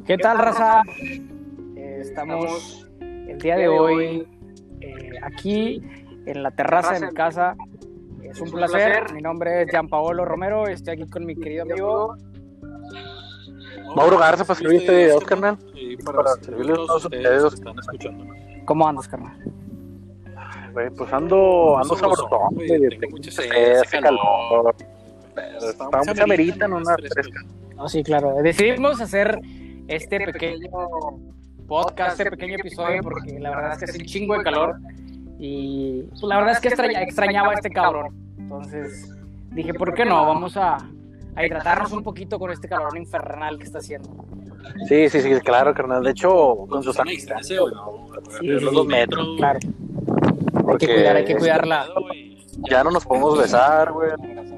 ¿Qué tal, raza? Estamos el día de hoy aquí en la terraza de mi casa. Es un placer. Mi nombre es Gianpaolo Romero. Estoy aquí con mi querido amigo Mauro Garza, para servirle este video, carnal. Y para servirle a todos ustedes que están escuchando. ¿Cómo andas, carnal? Güey, pues ando sabrosón, güey. Tengo mucha sed, hace calor. Está mucha merita, no una fresca. No, sí, claro. Decidimos hacer este pequeño podcast, este pequeño episodio, porque la verdad es que hace un chingo de calor. Y pues, la verdad es que extrañaba a este cabrón. Entonces dije, ¿por qué no? Vamos a hidratarnos un poquito con este calor infernal que está haciendo. Sí, claro, carnal. De hecho, con su sana distancia, güey, los 2 metros. Claro. Hay que cuidarla. Ya no nos podemos besar, güey.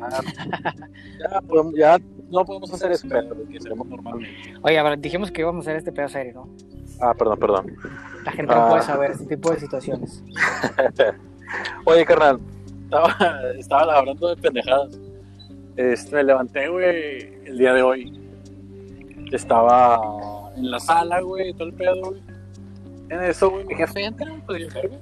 Ya no podemos hacer eso, que seremos normalmente. Oye, a ver, dijimos que íbamos a hacer este pedo serio, ¿no? Ah, perdón. La gente no puede saber este tipo de situaciones. Oye, carnal, estaba hablando de pendejadas. Me levanté, güey, el día de hoy. Estaba en la sala, güey, todo el pedo, güey. En eso, güey, mi jefe entra, pues yo cargo.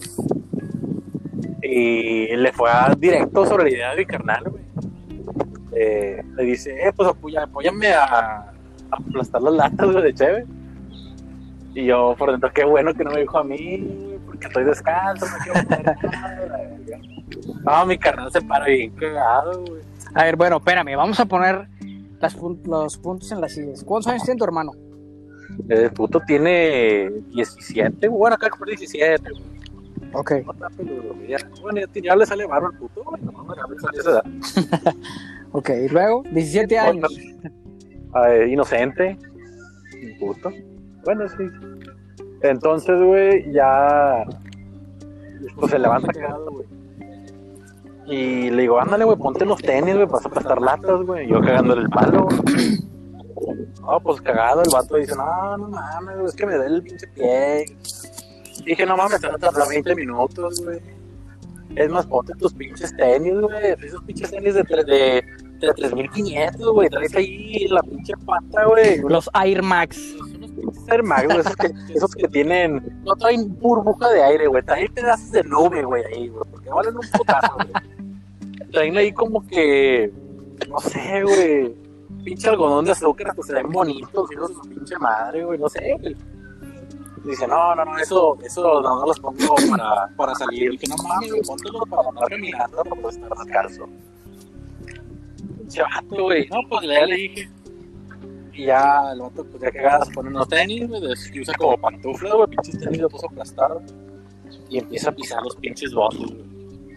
Y le fue directo sobre la idea de mi carnal, güey. Le dice, pues apóyame a aplastar las latas, güey, de cheve. Y yo por dentro, qué bueno que no me dijo a mí, güey, porque estoy descalzo, no quiero meter nada. No, mi carnal se para bien cagado, güey. A ver, bueno, espérame, vamos a poner los puntos en las sillas. ¿Cuántos años tiene tu hermano? El puto tiene 17, bueno, acá por 17, güey. Ok. Bueno, ya le sale barro al puto, güey. No, le sale esa edad. Ok, y luego, 17 años. Inocente. Puto. Bueno, sí. Entonces, güey, ya. Pues se levanta cagado, güey. Y le digo, ándale, güey, ponte los tenis, güey, vas a aplastar latas, güey. Yo cagándole el palo, güey. No, pues cagado, el vato dice, no mames, güey, es que me duele el pinche pie. Dije, no mames, te va a tardar 20 minutos, güey. Es más, ponte tus pinches tenis, güey. Esos pinches tenis de 3,500, güey. Traes ahí la pinche pata, güey. Los Air Max. Son unos pinches Air Max, güey. Esos que tienen. No traen burbuja de aire, güey. Traen pedazos de nube, güey, ahí, güey. Porque valen un putazo, güey. Traen ahí como que. No sé, güey. Pinche algodón de azúcar, pues se ven bonitos. Hijos de su pinche madre, güey. No sé, güey. Dice, no, eso no los pongo para salir. Dije, no mames, póntelos para andar caminando, para poder estar descalzo. Pinche vato, güey. No, pues ya le dije. Y ya el vato, pues ya cagadas, pone unos tenis, güey, que usa como pantuflas, güey, pinches tenis los puso aplastados. Y empieza a pisar los pinches botes, güey.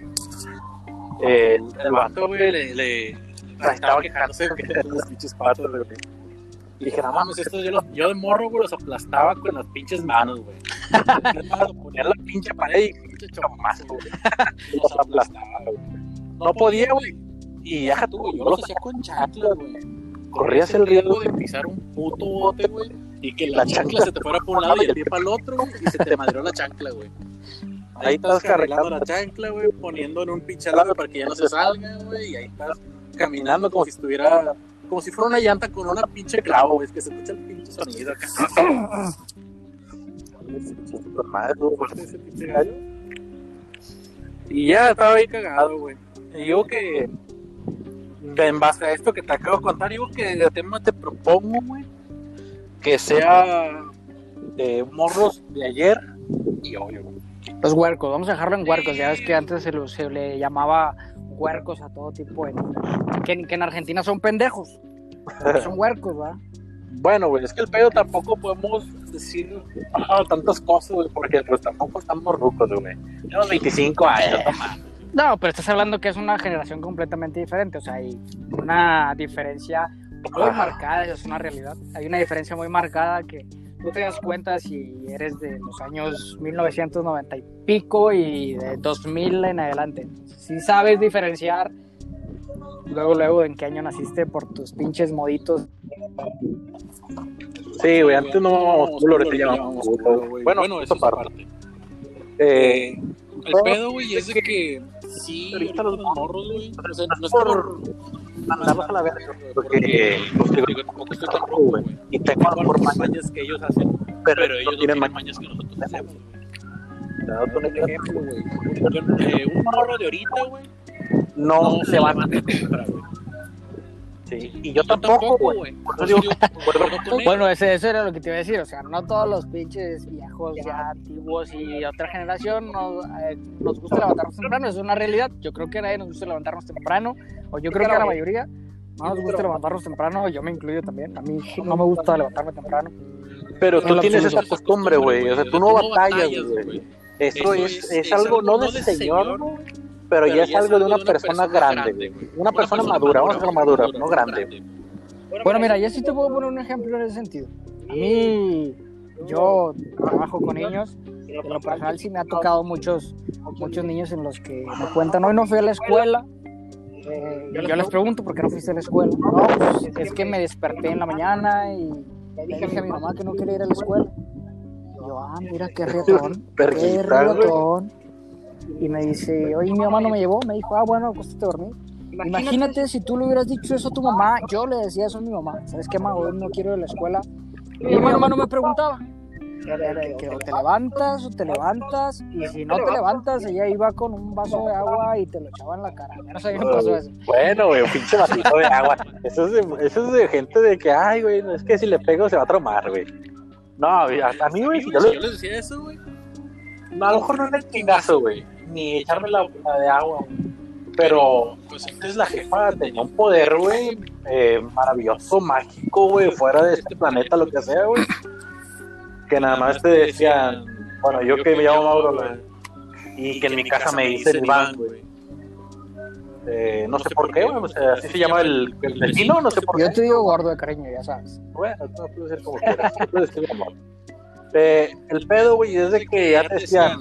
El vato, güey, le estaba quejándose de los pinches patos, güey. Y dije, no mames, estos yo de morro, güey, los aplastaba con las pinches manos, güey. Ponía en la pinche pared y pinche chomazo, güey. Los aplastaba, güey. No podía, güey. Y deja tú, güey, yo los hacía con chanclas, güey. Corrías el riesgo de pisar un puto bote, güey, y que la chancla se te fuera por un lado y el pie para el otro, güey, y se te madreó la chancla, güey. Ahí estás cargando la chancla, güey, poniendo en un pinche lado para que ya no se salga, güey, y ahí estás caminando como si fuera una llanta con una pinche clavo, güey. Es que se escucha el pinche sonido acá. Ese pinche gallo. Y ya estaba ahí cagado, güey. Y digo que, en base a esto que te acabo de contar, digo que el tema te propongo, güey, que sea de morros de ayer y hoy, güey. Los huercos, vamos a dejarlo en huercos. Ya ves que antes se le llamaba huercos a todo tipo de niños. Que en Argentina son pendejos. Son huercos, ¿verdad? Bueno, güey, es que el pedo tampoco podemos decir tantas cosas, güey, porque pues tampoco estamos rucos, güey. Tenemos 25 años, No, pero estás hablando que es una generación completamente diferente. O sea, hay una diferencia muy marcada, eso es una realidad. Hay una diferencia muy marcada que tú te das cuenta si eres de los años 1990 y pico y de 2000 en adelante. Si sabes diferenciar luego en qué año naciste por tus pinches moditos. Sí, güey, antes no mamábamos culo, ahorita llamamos culo, güey. Bueno, eso parte. El pedo, güey, es de que sí, ahorita los morros, güey, o sea, no es por mandarlos a la verga, porque pues, digo, tampoco estoy tan rojo, güey. y tengo por mañas que ellos hacen, pero ellos no tienen mañas que nosotros hacemos, güey. dándote un Un ejemplo, güey. Un morro de ahorita, güey, no se van a comprar, güey. Sí, y yo tampoco, güey. Por eso digo, bueno, eso era lo que te iba a decir. O sea, no todos los pinches viejos ya antiguos y otra generación nos gusta levantarnos temprano. Es una realidad. Yo creo que a nadie nos gusta levantarnos temprano. O yo creo que a la mayoría no nos gusta levantarnos temprano. Yo me incluyo también. A mí no me gusta levantarme temprano. pero tú tienes esa costumbre, güey. O sea, tú no batallas, güey. Eso es algo no de señor, pero ya es algo de una persona grande, güey. Una persona madura, vamos a ser madura, no grande. Bueno, mira, yo sí te puedo poner un ejemplo en ese sentido. A mí, yo trabajo con niños, de lo personal sí me ha tocado muchos niños en los que me cuentan, hoy no fui a la escuela. Yo les pregunto, ¿por qué no fuiste a la escuela? No, pues es que me desperté en la mañana y le dije a mi mamá que no quería ir a la escuela. Y yo, mira qué riatón. Y me dice, oye, mi mamá no me llevó. Me dijo, bueno, acuéstate a dormir. Imagínate si tú le hubieras dicho eso a tu mamá. Yo le decía eso a mi mamá. ¿Sabes qué, mamá? Hoy no quiero ir a la escuela. Y mi mamá no me preguntaba. Que o te levantas. Y si no te levantas, ella iba con un vaso de agua y te lo echaba en la cara. Ya no sabía qué pasó eso. Bueno, güey, un pinche vasito de agua. Eso es de gente de que, ay, güey, es que si le pego se va a traumar, güey. No, a mí, güey, si yo les decía eso, güey. A lo mejor no era el chingazo, güey, ni echarme la de agua, güey. Pero, pues antes la jefa tenía un poder, güey, maravilloso, mágico, güey, fuera de este planeta, lo que sea, güey. Que nada más te decían, bueno, yo que me llamo Mauro, güey, y que en mi casa me dicen Iván, güey. No sé por qué, güey, o sea, así se llama el vecino, no sé por qué. Yo te digo gordo de cariño, ya sabes. Bueno, no puede ser como quieras, puede ser amor. El pedo, güey, es de que ya te decían,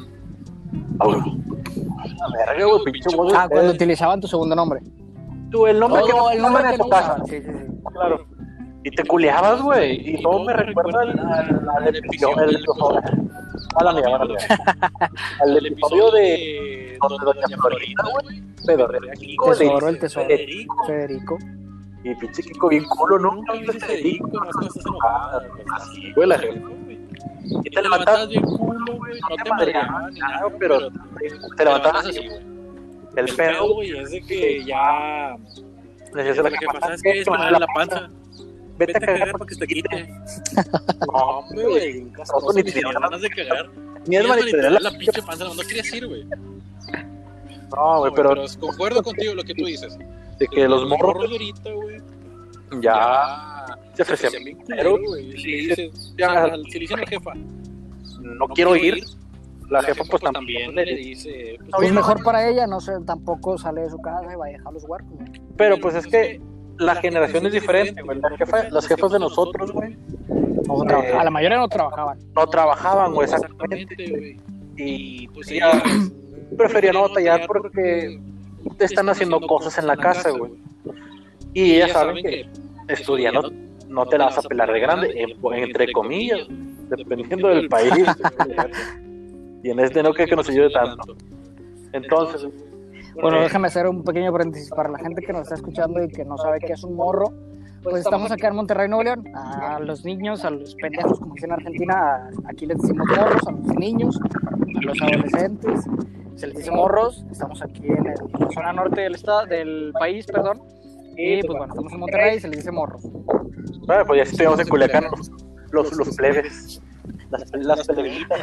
la verga, güey, pinche güey. Cuando utilizaban tu segundo nombre. Tú, el nombre el nombre que tu casa. Sí. Claro. Y te culeabas, güey. Y todo me recuerda al episodio. Al episodio de Doña Florinda, güey. Tesoro, el tesoro. Federico. Y pinche Kiko bien culo, ¿no? Federico, así, güey, la gente. Y te levantabas bien culo, güey. No te madreaban ni nada, pero te levantabas así, güey. El pedo, güey, es de que ya. Lo que pasa es que me duele la panza. Vete a cagar para que se te quite. No, hombre, güey. Ni te dieron ganas de cagar. Ni es manipulación. La pinche panza no querías ir, güey. No, güey, pero concuerdo contigo lo que tú dices. De que los morros de ahorita, güey, ya se ofrecían bien culero, güey. Si le dicen a la jefa, no quiero ir, la jefa pues también le dice, pues mejor para ella, no sé, tampoco sale de su casa y va a dejar los huercos, güey. Pero pues es que la generación es diferente, güey. Las jefas de nosotros, güey, a la mayoría no trabajaban. No trabajaban, güey, exactamente, güey. Y pues ella prefería no batallar porque te están haciendo cosas en la casa, güey. Y ellas saben que estudiando no te la vas a pelar de grande, entre comillas, dependiendo del país. Y en este no creo que nos ayude tanto. Entonces, bueno, déjame hacer un pequeño paréntesis para la gente que nos está escuchando y que no sabe qué es un morro. Pues estamos acá en Monterrey, Nuevo León. A los niños, a los pendejos, como dicen en Argentina, aquí les decimos morros, a los niños, a los adolescentes, se les dice morros. Estamos aquí en la zona norte del país, perdón. Y pues bueno, estamos en Monterrey y se les dice morros. Bueno, pues ya estuvimos en Culiacán, los plebes, las plebitas,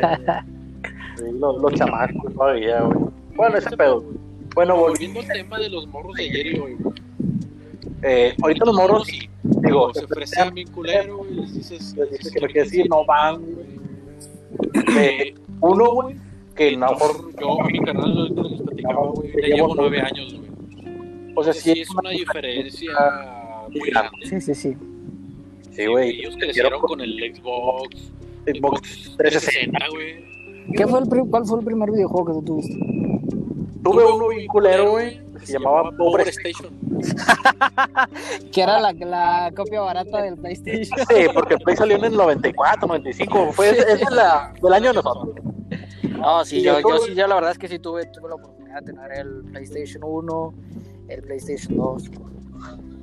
los chamacos todavía, güey. Bueno, ese pedo. Bueno, volviendo al tema de los morros de ayer y hoy, güey. Ahorita los morros, sí, digo, se ofrecen bien culero, güey, les dices que lo que decir, no van, güey. Uno, güey, que a lo mejor yo a mi canal ahorita les platicaba, güey, ya llevo 9 años, güey. O sea, sí es una diferencia muy grande. Sí. Sí, güey. Ellos crecieron con el Xbox 360, güey. ¿Cuál fue el primer videojuego que tú tuviste? Tuve uno bien culero, güey. Se llamaba Pobre Station. Que era la copia barata del PlayStation. Sí, porque el Play salió en el 94, 95. Es del año de nosotros. No, sí, yo sí, la verdad es que sí tuve la oportunidad de tener el PlayStation 1, el PlayStation 2.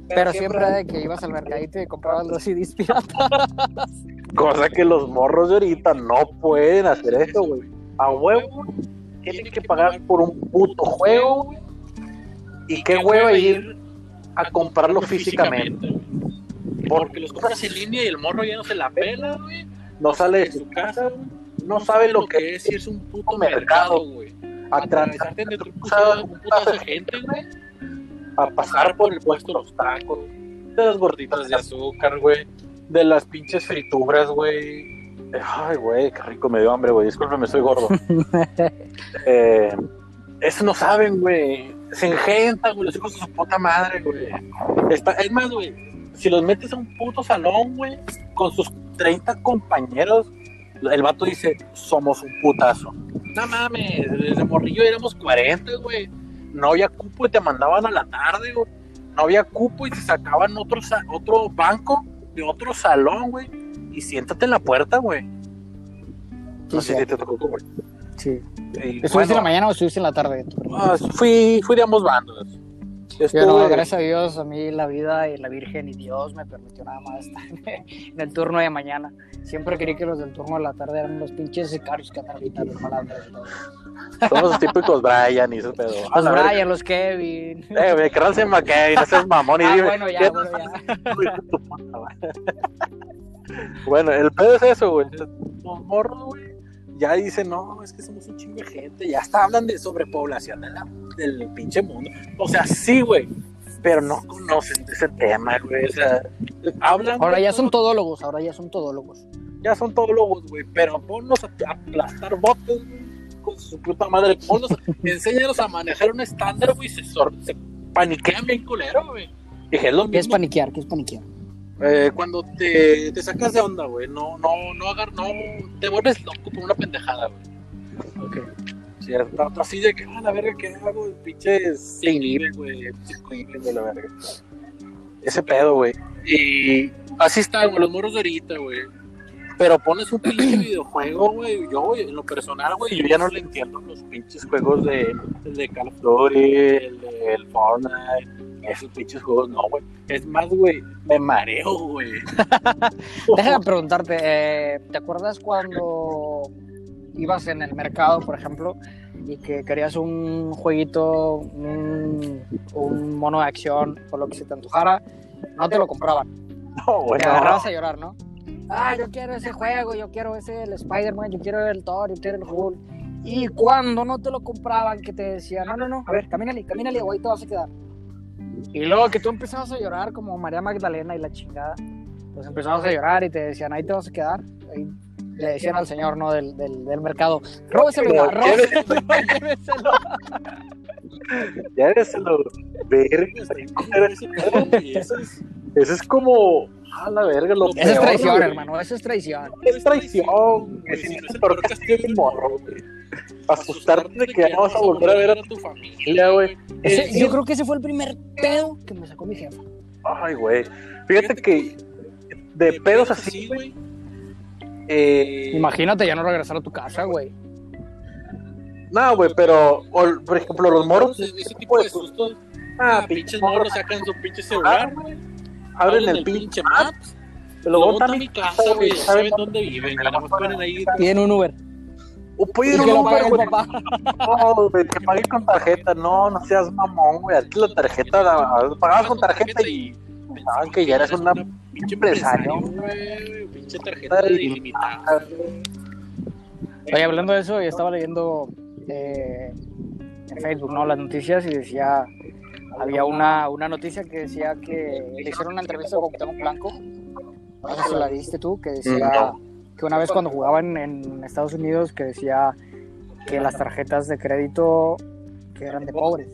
Pero siempre de que ibas al mercadito y comprabas los CDs piratas. Cosa que los morros de ahorita no pueden hacer eso, güey. A huevo tienen que pagar por un puto juego, güey. Y qué hueva ir a comprarlo físicamente. Porque los compras en línea y el morro ya no se la pela, güey. No sale de su casa, güey. No sabe lo que es irse un puto mercado, güey. Atravesarte de un putazo de gente, güey. A pasar por el puesto de los tacos, de las gorditas de azúcar, güey. De las pinches frituras, güey. Ay, güey, qué rico, me dio hambre, güey. Discúlpeme, soy gordo. Eso no saben, güey. Se engentan, güey, los hijos de su puta madre, güey. Es más, güey, si los metes a un puto salón, güey, con sus 30 compañeros, el vato dice, somos un putazo. No mames, desde morrillo éramos 40, güey. No había cupo y te mandaban a la tarde, güey. No había cupo y te sacaban otro banco de otro salón, güey. Y siéntate en la puerta, güey. No sé si te tocó, güey. Sí. ¿Estuviste en la mañana o estuviste en la tarde? Fui de ambos bandos. No, gracias a Dios, a mí la vida y la Virgen y Dios me permitió nada más estar en el turno de mañana. Siempre creí que los del turno de la tarde eran los pinches sicarios que andan ahorita, los malandros y todo. Son los típicos Brian y esos pedos. Los Brian, los Kevin. Me querrás en McKay, no seas mamón. Bueno, ya. Bueno, el pedo es eso, güey. Los morros, güey, ya dicen, no, es que somos un chingo de gente. Ya hasta hablan de sobrepoblación del pinche mundo. O sea, sí, güey, pero no conocen de ese tema, güey. O sea, hablan. Ahora ya son todólogos. Ya son todólogos, güey, pero ponnos a aplastar botes, güey, con su puta madre. Enséñanos a manejar un estándar, güey, se paniquean bien culero, güey. Dije, ¿Qué es paniquear? Cuando te sacas de onda, güey, no te vuelves loco por una pendejada, güey. Okay. Sí, así de que, la verga, ¿qué hago? Pinches se inhiben, güey, de la verga. Ese pedo, güey. Y así está, güey, los morros de ahorita, güey. Pero pones un pinche videojuego, güey, en lo personal, güey, yo ya no le entiendo los pinches juegos de Call of Duty, el Fortnite. Esos pinches juegos no, güey. Es más, güey, me mareo, güey. Déjame preguntarte, ¿te acuerdas cuando ibas en el mercado, por ejemplo, y que querías un jueguito, un mono de acción, o lo que se te antojara, no te lo compraban? No, güey. Te agarrabas a llorar, ¿no? Yo quiero ese juego, yo quiero el Spider-Man, yo quiero el Thor, yo quiero el Hulk. Y cuando no te lo compraban, que te decían, no, a ver, camínale, güey, te vas a quedar. Y luego que tú empezabas a llorar como María Magdalena y la chingada, pues empezabas a llorar y te decían, ahí te vas a quedar. Ahí le decían al señor, ¿no? Del mercado, róbeselo. Lléveselo. Verga. Eso es como, a la verga, lo peor. Eso es traición, hermano, eso es traición. Es traición, güey. Si no se peor castigo el morro, güey. Asustarte de que vamos a volver a ver a tu familia, güey. Yo creo que ese fue el primer pedo que me sacó mi jefa. Ay, güey. Fíjate que de pedos así, güey. Imagínate ya no regresar a tu casa, güey. No, güey, pero por ejemplo, los morros, ese tipo de sustos. Pinches morros sacan su pinche celular, güey. Abren el pinche Maps. Luego montan a mi casa, güey. Saben dónde viven. Nada más ponen ahí. Tienen un Uber. O puede ir un Uber, güey. No, güey, que pague con tarjeta. No seas mamón, güey. Aquí la tarjeta pagabas con tarjeta y pensaban que ya eres una pinche empresario, güey. Pinche tarjeta ilimitada. Oye, hablando de eso, yo estaba leyendo en Facebook, ¿no? Las noticias y decía, había una noticia que decía que le hicieron una entrevista con Cuauhtémoc Blanco. No sé si la viste tú, que decía que una vez cuando jugaban en Estados Unidos, que decía que las tarjetas de crédito que eran de pobres.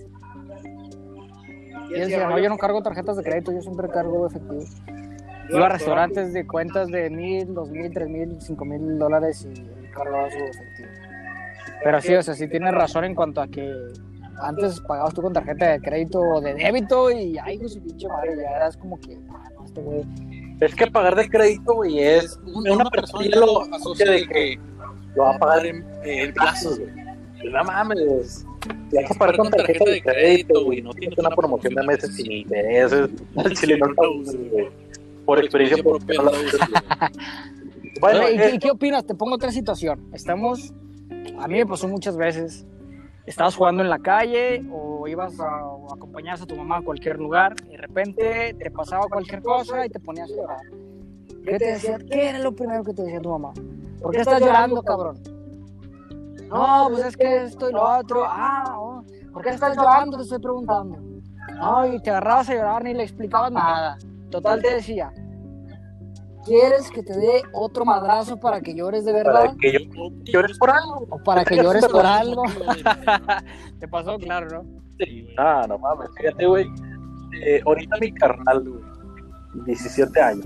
Y él decía, no, yo no cargo tarjetas de crédito, yo siempre cargo efectivo. Iba a restaurantes de cuentas de $1,000, $2,000, $3,000, $5,000 y cargaba su efectivo. Pero sí, o sea, sí tienes razón en cuanto a que antes pagabas tú con tarjeta de crédito o de débito y ay, pues pinche madre, ya eras como que, este güey. Es que pagar de crédito, güey, es una persona ya lo asocia de que lo va a pagar en plazos, güey. No mames, Ya que pagar con tarjeta de crédito, güey, no tienes una promoción de meses sin intereses. Al chile no la uso, güey. Por experiencia propia no la uso, güey. Bueno, ¿y qué opinas? Te pongo otra situación. A mí me pasó muchas veces. Estabas jugando en la calle o ibas a acompañar a tu mamá a cualquier lugar y de repente te pasaba cualquier cosa y te ponías a llorar. ¿Qué te decía? ¿Qué era lo primero que te decía tu mamá? ¿Por qué estás llorando, cabrón? No, pues es que esto y lo otro. ¿Por qué estás llorando? Te estoy preguntando. No, y te agarrabas a llorar ni le explicabas nada. Total te decía, ¿quieres que te dé otro madrazo para que llores de verdad? Para que llores por algo. ¿O para que llores por algo? Te pasó, claro, ¿no? Sí, no mames, fíjate, güey. Ahorita mi carnal, güey, 17 años.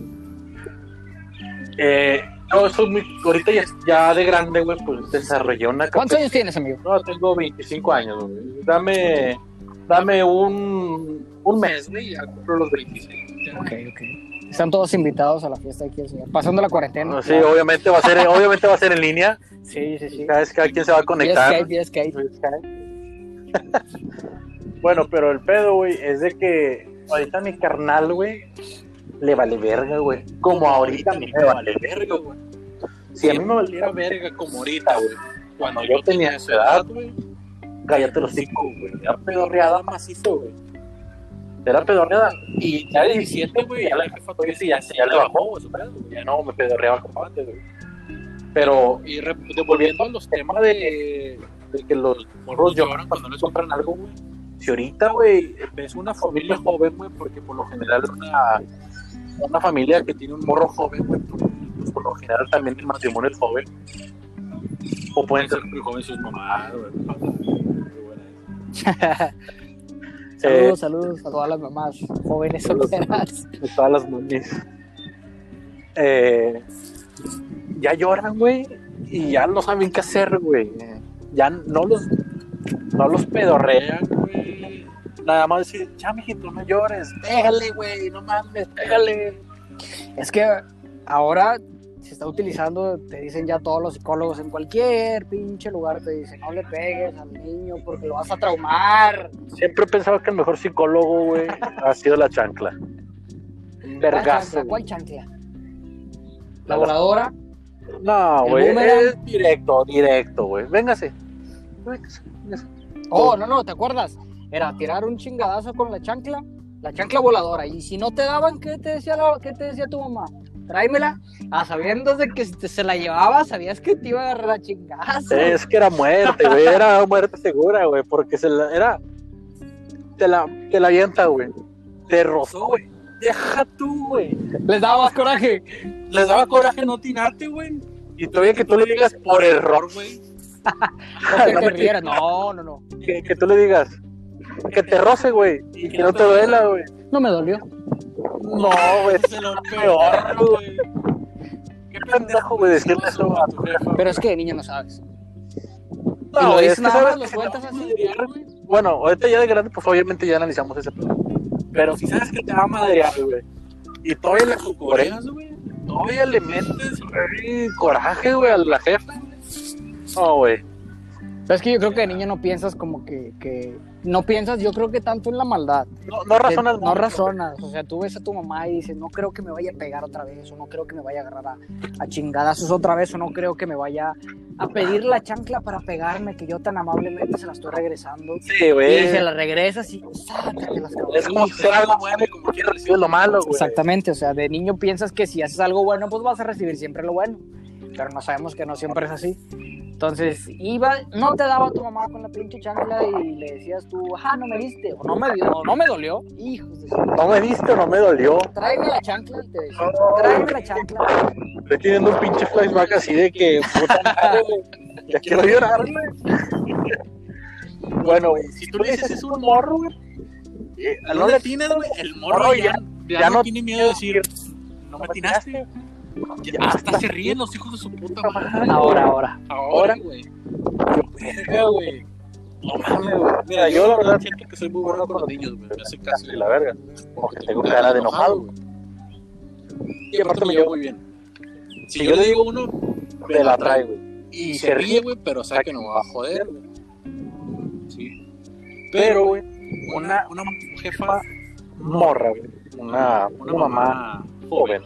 No, ahorita ya de grande, güey, pues desarrollé una... ¿Cuántos años tienes, amigo? No, tengo 25 años, güey. Dame un mes, güey, ya cumplo los 26. Ok. Están todos invitados a la fiesta aquí, señor. Pasando la cuarentena. No, sí, claro. obviamente va a ser en línea. Sí. Cada quien se va a conectar. Vía Skype. Bueno, pero el pedo, güey, es de que ahorita mi carnal, güey, le vale verga, güey. Como ahorita a mí me vale verga, güey. Si a mí me valiera verga como ahorita, güey, cuando yo tenía esa edad, güey, cállate los cinco, güey. Era pedorreada macizo, güey. Era pedorreada. Y ya de 17, güey, ya la jefa todavía sí, ya le bajó, güey, su pedo, güey. Ya no me pedorreaba como antes, güey. Pero, y devolviendo a los temas de que los morros lloran cuando les compran algo, güey. Si ahorita, güey, ves una familia joven, güey, porque por lo general una familia que tiene un morro joven, güey, pues por lo general también el matrimonio es joven. O pueden ser muy jóvenes sus mamás, güey. Saludos a todas las mamás jóvenes solteras. A todas las mamis. Ya lloran, güey, y ya no saben qué hacer, güey. Ya no los pedorrean, güey. Nada más decir, ya, mijito, no llores. Pégale, güey, no mames, pégale. Es que ahora se está utilizando, te dicen ya todos los psicólogos en cualquier pinche lugar, te dicen, no le pegues al niño porque lo vas a traumar. Siempre he pensado que el mejor psicólogo, güey, ha sido la chancla. Vergazo. ¿Cuál chancla? ¿La voladora? No, güey, es directo, güey. Véngase. No, ¿te acuerdas? Era tirar un chingadazo con la chancla voladora. Y si no te daban, ¿qué te decía tu mamá? Tráemela. Sabiendo de que si se la llevaba, sabías que te iba a agarrar a chingazo. Es que era muerte, güey. Era muerte segura, güey. Porque te la avienta, güey. Te rozó, güey. Deja tú, güey. Les daba más coraje. Les daba coraje no tirarte, güey. Y todavía que tú le digas por error, güey. No. Que tú le digas que te roce, güey. Y que no te duela, güey. No me dolió. No, güey. Es lo peor, güey. Qué pendejo, güey, decirle eso a tu jefa. Pero es que de niño no sabes. No, es que sabes los cuentas así. Bueno, ahorita ya de grande, pues obviamente ya analizamos ese plan. Pero si sabes que te va a madrear, güey, y todavía le cocoreas, güey, todavía le metes, güey, coraje, güey, a la jefa. No, güey. Pero es que yo creo que de niño no piensas como que no piensas, yo creo que tanto en la maldad. No razonas. No razonas. O sea, tú ves a tu mamá y dices, no creo que me vaya a pegar otra vez, o no creo que me vaya a agarrar a chingadazos otra vez, o no creo que me vaya a pedir la chancla para pegarme, que yo tan amablemente se la estoy regresando. Sí, güey. Y se la regresas y sácate las cabezas. Es como si fuera algo bueno y como quieres recibir lo malo, güey. Exactamente, o sea, de niño piensas que si haces algo bueno, pues vas a recibir siempre lo bueno. Pero no sabemos que no siempre es así. Entonces, no te daba tu mamá con la pinche chancla y le decías tú, no me diste, o no me dolió. Hijos de su... No me diste o no me dolió. Tráeme la chancla, y te decía, tráeme la chancla. Estoy teniendo un pinche flashback así de que, puta madre, güey, ya quiero llorar, güey. Bueno, güey, si tú le dices es un morro, güey, no le tienes, güey, el morro ya no tiene miedo de decir, no me atinaste. Ya hasta se ríen los hijos de su puta madre. Ahora, güey. Güey. No mames, güey. Mira, yo la verdad siento que soy muy bueno con los niños, güey. Me hace caso de la verga. Porque tengo cara de enojado, güey. Y aparte me llevo muy bien. Si yo le digo uno, me la trae, güey. Y se ríe, güey, pero sabe que no me va a joder, güey. Sí. Pero, güey, una jefa morra, güey, una mamá joven,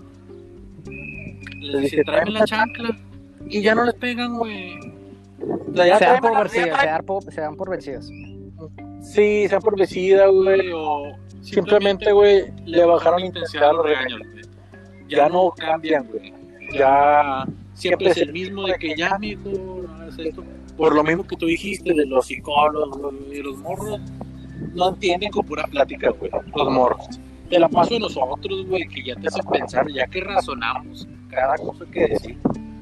les dice, tráeme la chancla. Y ya no les pegan, güey. Se dan por vencidos, se dan por vencidos. Sí, se dan por vencida, güey, o simplemente, güey, le bajaron la intensidad a los regaños, güey. Ya no cambian, güey. Ya siempre es el mismo de que ya, mijo, no hagas esto. Por lo mismo que tú dijiste de los psicólogos y los morros, no entienden con pura plática, güey, los morros. Te la paso de nosotros, güey, que ya te hace pensar, ya que razonamos cada cosa que decir.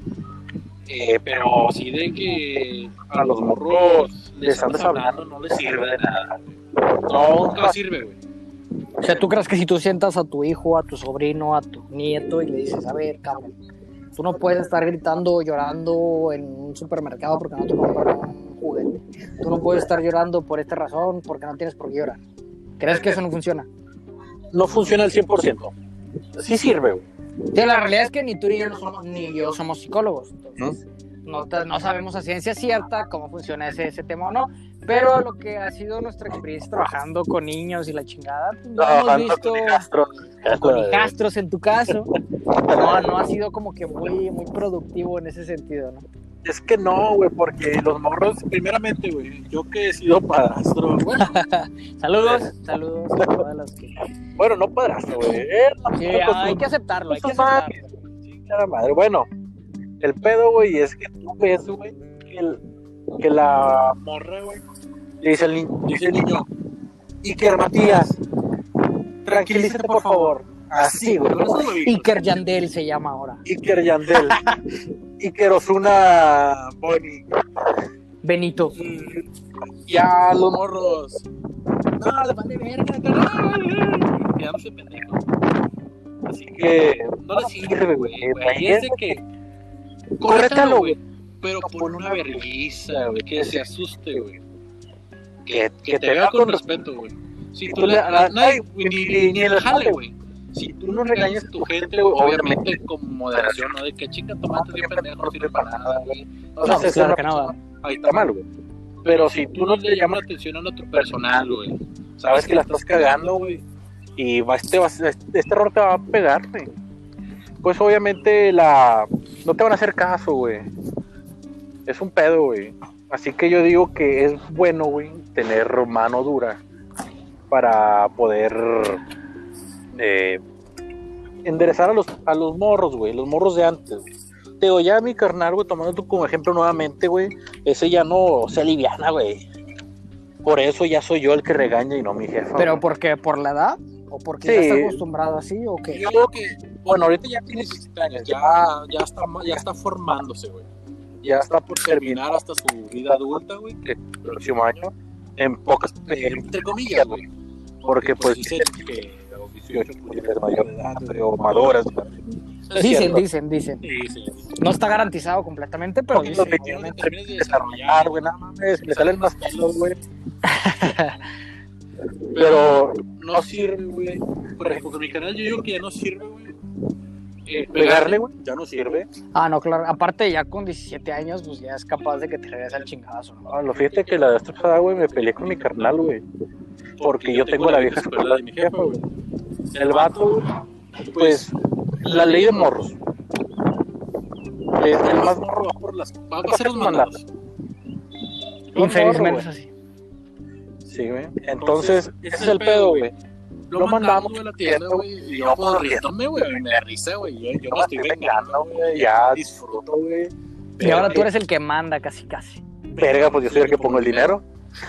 Pero sí de que a los morros les andas hablando no les sirve de nada. No, nunca sirve, güey. O sea, ¿tú crees que si tú sientas a tu hijo, a tu sobrino, a tu nieto y le dices, a ver, cabrón, tú no puedes estar gritando o llorando en un supermercado porque no te compraron un juguete? Tú no puedes estar llorando por esta razón porque no tienes por qué llorar. ¿Crees que eso no funciona? No funciona al 100%. Sí sirve, güey. Sí, la realidad es que ni tú ni yo somos psicólogos. Entonces, no sabemos a ciencia cierta cómo funciona ese tema o no. Pero lo que ha sido nuestra experiencia trabajando con niños y la chingada, pues, no hemos visto con hijastros en tu caso. No ha sido como que muy productivo en ese sentido, ¿no? Es que no, güey, porque los morros, primeramente, güey, yo que he sido padrastro, güey. Saludos a todas las que... Bueno, no padrastro, güey. Sí, hay que aceptarlo, Sí, cara madre. Bueno, el pedo, güey, es que tú ves, güey, que la morra, güey, le dice al niño, Iker Matías, tranquilízate, por favor. Así, güey. Iker Yandel se llama ahora. Iker Yandel. Iker Ozuna Boni. Benito. Ya los morros. No, le vale verga, carnal. Quedándose pendejo. Así que no le sirve, güey. Ahí es de que córretalo, güey. Pero pon una vergüenza, güey. Que se asuste, güey. Que te vea con respeto, güey. Si tú ni el jale, güey. Si tú no regañas a tu gente, güey, obviamente con moderación, ¿no? De que chica, tomate bien pendejo, no sirve para nada, güey. No, claro que no. Ahí está mal, güey. Pero si tú no le llamas la atención a otro personal, güey, sabes que la estás cagando, güey, y este error te va a pegar, güey. Pues obviamente no te van a hacer caso, güey. Es un pedo, güey. Así que yo digo que es bueno, güey, tener mano dura para poder enderezar a los morros, güey, los morros de antes, güey. Te digo, ya mi carnal, güey, tomando como ejemplo nuevamente, güey, ese ya no se aliviana, güey. Por eso ya soy yo el que regaña y no mi jefa. ¿Pero güey. por qué? ¿Por la edad? ¿O porque Sí. ya está acostumbrado así o qué? Yo creo que, bueno, ahorita ya tiene 17 años, ya está formándose, güey. Ya está por terminar hasta su vida adulta, güey. Que el próximo año, en pocas, Entre comillas, güey. porque pues dicen que a los 18 pues, eres mayor de edad, o maduras. Dicen. Sí. No está garantizado completamente, pero Los dicen. 21 terminas de desarrollar, güey, nada mames, le salen más pelos, güey. Pero no sirve, güey. Por ejemplo, con mi canal yo digo que ya no sirve, güey. pegarle, güey, ya no sirve. Ah, no, claro. Aparte, ya con 17 años, pues ya es capaz de que te regrese al chingadazo, ¿no? Ah, lo fíjate que la vez pasada, güey, me peleé con mi carnal, güey. Porque yo tengo la vieja escuela de mi jefa, güey. El vato, güey, pues, la ley de morros. El más morro va por las... Va a hacer los mandados. Infelizmente es así. Sí, güey. Entonces, ese es el pedo, güey. Lo mandamos a la tienda, güey, y yo pues riéndome, güey, me da risa, güey. Yo me estoy vengando, güey, ya disfruto, güey. Y ahora tú eres el que manda casi. Verga, pues yo soy el que pongo el dinero.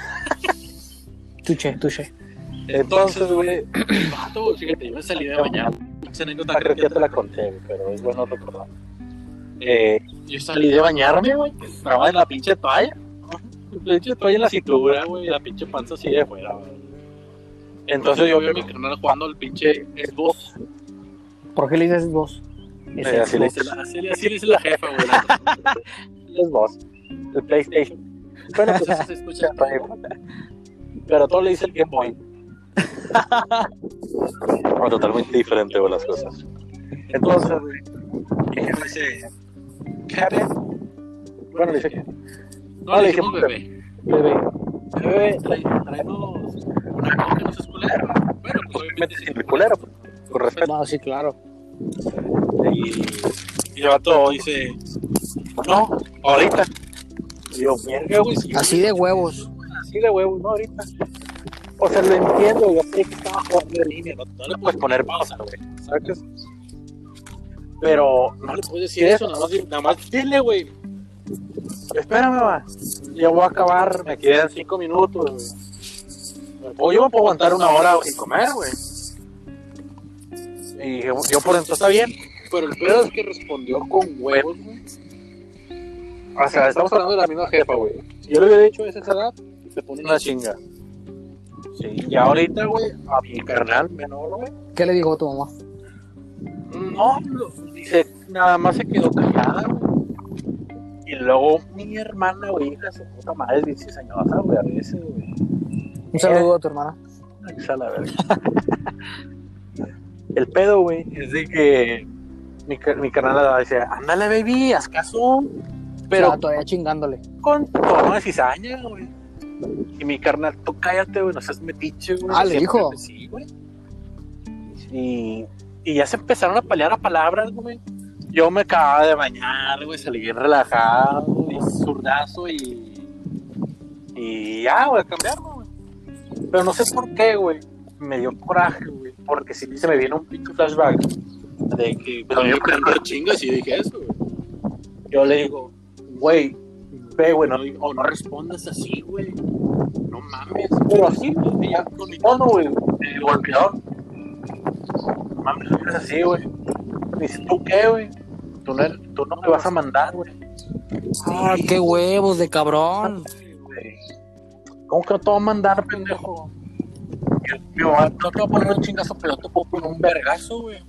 Tuche. Entonces, güey, vato, fíjate, yo me salí de bañar. Esa anécdota creo que ya te la conté, güey, pero es bueno recordar. Yo salí de bañarme, güey, estaba en la pinche toalla. La pinche toalla en la cintura, güey, la pinche panza así de fuera, güey. Entonces yo vi a mi carnal jugando al pinche Xbox. ¿Por qué le dices vos? Así le dice la jefa, güey. Xbox, el PlayStation. Bueno, pues eso se escucha. Pero todo le dice el Game Boy. No, totalmente diferente, güey, las cosas. Entonces, güey, ¿qué dice? ¿Kevin? Bueno, le dice que... No, le dijimos bebé. traernos una cosa que no se es culero. Bueno, pues obviamente sin el culero, con respeto. No, sí, claro. Y el vato dice, no, ahorita. Y yo, mierda, güey. Así de huevos. Así de huevos, no, ahorita. O sea, lo entiendo, yo sé que estaba jugando de línea, no le puedes poner pausa, güey, ¿sabes? Pero no le puedes decir eso, nada más dile, güey. Espérame, va. Yo voy a acabar, me quedan 5 minutos, güey. O yo me puedo aguantar 1 hora sin comer, güey. Y dije, yo por dentro está bien. Pero el pedo es que respondió con huevos, güey. O sea, estamos hablando de la misma jefa, güey. Si yo le hubiera dicho esa edad, se pone una chinga. Sí, y ahorita, güey, a mi carnal menor, güey. ¿Qué le dijo a tu mamá? No, dice, nada más se quedó callada, güey. Y luego mi hermana, güey, hija, su puta madre es 16 años, güey, a veces, güey. Un saludo a tu hermana. Esa la verga. El pedo, güey, es de que mi carnal dice, ándale, baby, haz caso. Pero O sea, todavía chingándole. con toda cizaña, güey. Y mi carnal, tú cállate, güey, no seas metiche, güey. Ah, le dijo. Sí, güey. Y ya se empezaron a pelear a palabras, güey. Yo me acababa de bañar, güey, salí bien relajado, y zurdazo y ya, güey, a cambiarme, güey. Pero no sé por qué, güey. Me dio coraje, güey. Porque sí se me viene un pinche flashback de que Pero yo prendo chingas y dije eso, güey. yo le digo, güey, ve, güey, No respondas así, güey. No mames. pero así, güey, ya con mi tono, güey, el golpeador. No mames, no es así, güey. Me dice, ¿tú qué, güey? Tú no me vas a mandar, güey. Ah, qué huevos de cabrón. Güey. ¿Cómo que no te voy a mandar, pendejo? Mi mamá no te va a poner un chingazo, pero yo te puedo poner un vergazo, güey.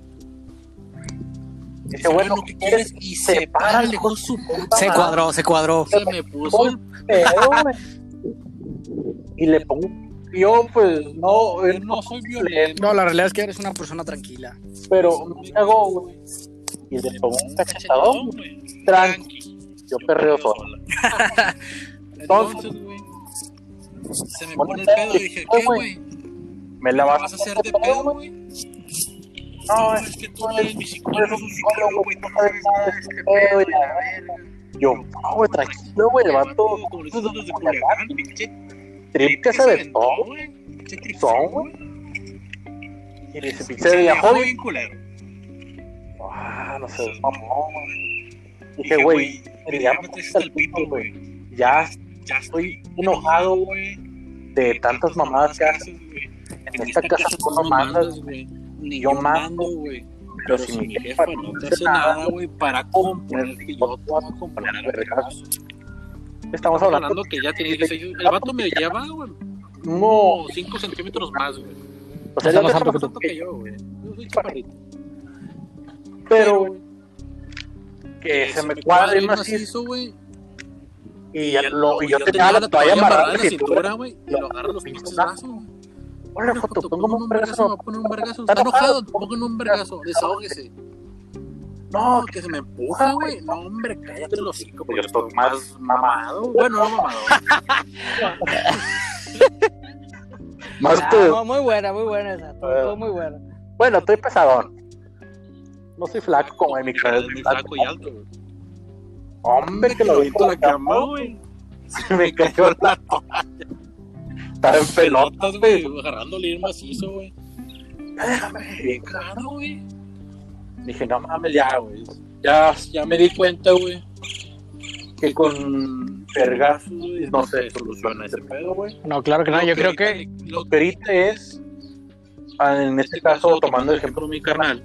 Dice, bueno, lo que quieres y se para, le con su puta Se cuadró. Se me puso el pedo, güey. Y le pongo, yo pues no soy violento, No, la realidad es que eres una persona tranquila. pero no me hago, güey. Y le pongo un cachetadón, güey. Tranqui, yo perreo solo. Entonces, güey, se me pone el pedo y dije, ¿qué, güey? ¿Me la ¿Vas a hacer de pedo, güey? No, Es que tú eres mi psicólogo, güey, no sabes nada de este pedo, pedo, y la yo, no, güey, tranquilo, güey, el vato, como nosotros de Culiacán, pinche trip que se aventó, güey. Pinche son, güey. Y dice, pinche Se de dejó joven. bien culero. No sé, mamón, güey. Dije, güey, ya me pusiste el pito, güey. Ya estoy enojado, güey, de tantas mamadas que haces, güey. En esta casa tú no mandas, güey. Ni yo yo mando, güey. Pero si mi jefa no te hace nada, güey, para componer que yo te voy a acompañar a vergas. Estamos hablando que ya tiene 16. El vato me lleva, güey, no 5 centímetros más, güey. O sea, ya yo más te alto que Tanto que yo, güey. Yo soy chaparrito. pero que se me cuadre más macizo, güey. Y yo tenía la toalla amarrada en la cintura, güey. Y lo agarro los pinches brazos, güey. Hola, foto, pongo un vergazo. Me va a poner un vergazo. Está enojado, pongan un vergazo. Desahógese. No, que se me empuja, güey. No, hombre, cállate los hocico. Yo estoy más mamado. Bueno, no mamado. Más Muy buena esa. Todo muy buena. Bueno, estoy pesadón. No soy flaco como en mi cara. Muy flaco y alto, güey. Hombre, que lo vi en la cama, güey. Se me cayó la toalla. Estaba en pelotas, güey. Agarrándole el macizo, güey. Déjame. Bien claro, güey. Dije, no mames, ya, güey. Ya me di cuenta, güey, que con vergazos, güey, no se soluciona ese pedo, güey. No, claro que no. Yo creo que Lo que ahorita es, en este caso, tomando el ejemplo de mi carnal,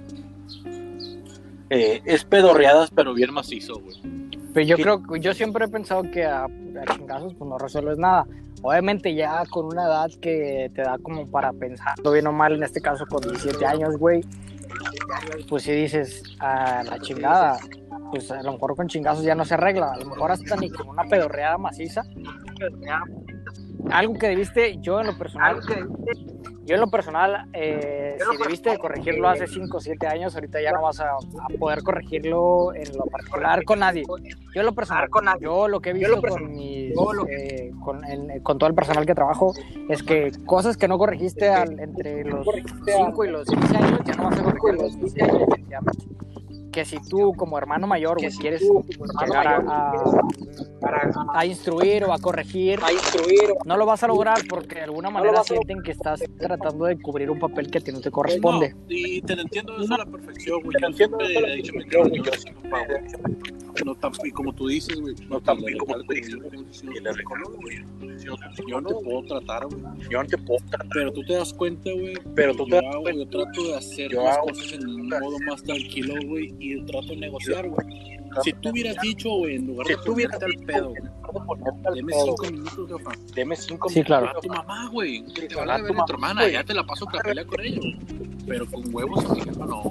es pedorreadas, pero bien macizo, güey. Pero yo siempre he pensado que a chingazos pues no resuelves nada. Obviamente ya con una edad que te da como para pensar bien o mal, en este caso con 17 años, güey, pues si dices a la chingada, pues a lo mejor con chingazos ya no se arregla, a lo mejor hasta ni con una pedorreada maciza. Algo que debiste, yo en lo personal, Yo en lo personal, si debiste de corregirlo hace 5 o 7 años, ahorita ya no vas a poder corregirlo en lo particular con nadie. Yo en lo personal, yo lo que he visto con todo el personal que trabajo, es que cosas que no corregiste entre los 5 y los 15 años, ya no vas a corregirlos definitivamente. Que si tú como hermano mayor quieres llegar a instruir o a corregir, no lo vas a lograr porque de alguna manera sienten que estás tratando de cubrir un papel que a ti no te corresponde. No, y te lo entiendo eso a la perfección, güey. Yo siempre he dicho, me creo orgulloso, papá, güey. No tan, y como tú dices, güey, no tan bien como tú dices, güey. Yo no te puedo tratar, güey. Pero tú te das cuenta, güey. Yo trato de hacer las cosas en un modo más tranquilo, güey, y trato de negociar, güey. Si tú hubieras dicho, güey, en lugar de ponerte al pedo, güey, deme 5 minutos, jefa. Sí, claro. A tu mamá, güey, que te va a ver a tu hermana, ya te la paso a pelea con ella, güey. Pero con huevos, mi jefa, no.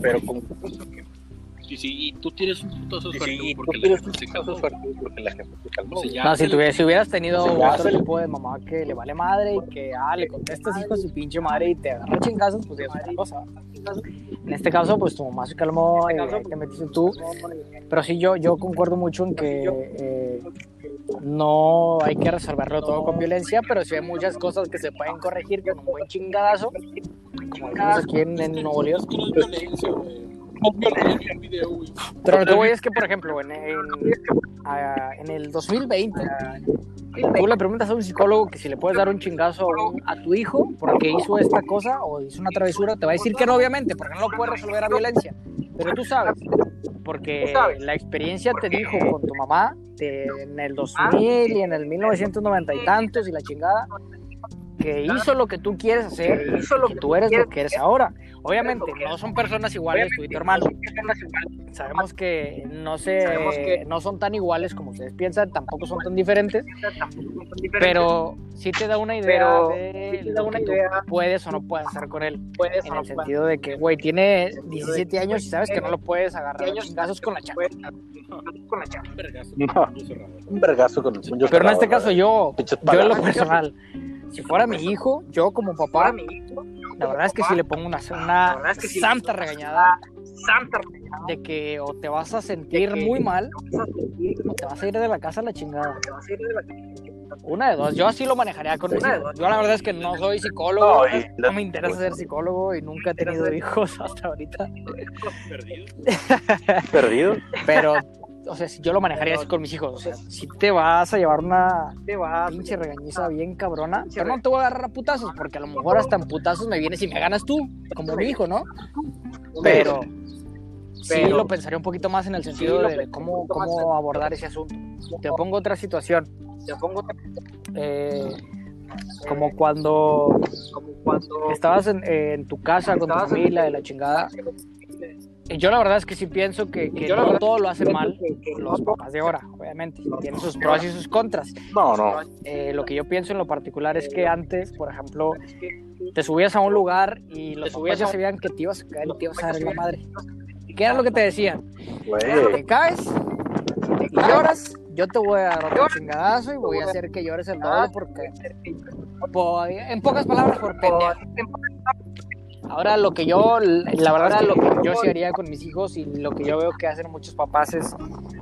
Y tú tienes un putazo de suerte porque la jefa se calmó. No, si hubieras tenido otro tipo de mamá que le vale madre y que le contestas hijo de su pinche madre y te agarra chingazos, pues es otra cosa. En este caso, pues tu mamá se calmó y te metiste tú. Pero sí, yo concuerdo mucho en que no hay que resolverlo todo con violencia, pero sí hay muchas cosas que se pueden corregir con un buen chingadazo, como decimos aquí en Nuevo León. Pero lo que voy es que, por ejemplo, en el 2020, tú le preguntas a un psicólogo que si le puedes dar un chingazo a tu hijo porque hizo esta cosa o hizo una travesura, te va a decir que no, obviamente, porque no lo puedes resolver a violencia. Pero tú sabes, porque la experiencia te dijo con tu mamá en el 2000 y en el 1990 y tantos y la chingada, que hizo lo que tú quieres hacer, que tú eres lo que eres ahora. Obviamente, no son personas iguales tú y tu hermano. Sabemos que no son tan iguales como ustedes piensan, tampoco son tan diferentes, pero sí te da una idea de lo que tú puedes o no puedes hacer con él. En el sentido de que, güey, tiene 17 años y sabes que no lo puedes agarrar a chingazos con la chapa. Un vergazo con el puño. Pero en este caso yo en lo personal, si fuera mi hijo, yo como papá, la verdad es que sí le pongo una santa regañada de que o te vas a sentir muy mal o te vas a ir de la casa a la chingada. Una de dos, yo así lo manejaría con mis hijos. Yo la verdad es que no soy psicólogo, no me interesa ser psicólogo y nunca he tenido hijos hasta ahorita. ¿Perdido? Pero, o sea, yo lo manejaría así con mis hijos. O sea, si te vas a llevar una pinche regañiza bien cabrona, pero no te voy a agarrar a putazos, porque a lo mejor hasta en putazos me vienes y me ganas tú, como mi hijo, ¿no? Pero sí lo pensaría un poquito más en el sentido de cómo abordar ese asunto. Te pongo otra situación. Como cuando estabas en tu casa con tu familia de la chingada. Yo la verdad es que sí pienso que no todo lo hacen mal los papás de ahora, obviamente. Tienen sus pros y sus contras. No. Lo que yo pienso en lo particular es que antes, por ejemplo, te subías a un lugar y los papás ya sabían que te ibas a caer y te ibas a dar en la madre. ¿Qué era lo que te decían? Te caes y lloras, yo te voy a dar otro chingadazo y voy a hacer que llores el doble porque, en pocas palabras, por pendejo. Ahora la verdad es que yo sí haría con mis hijos y lo que yo veo que hacen muchos papás es,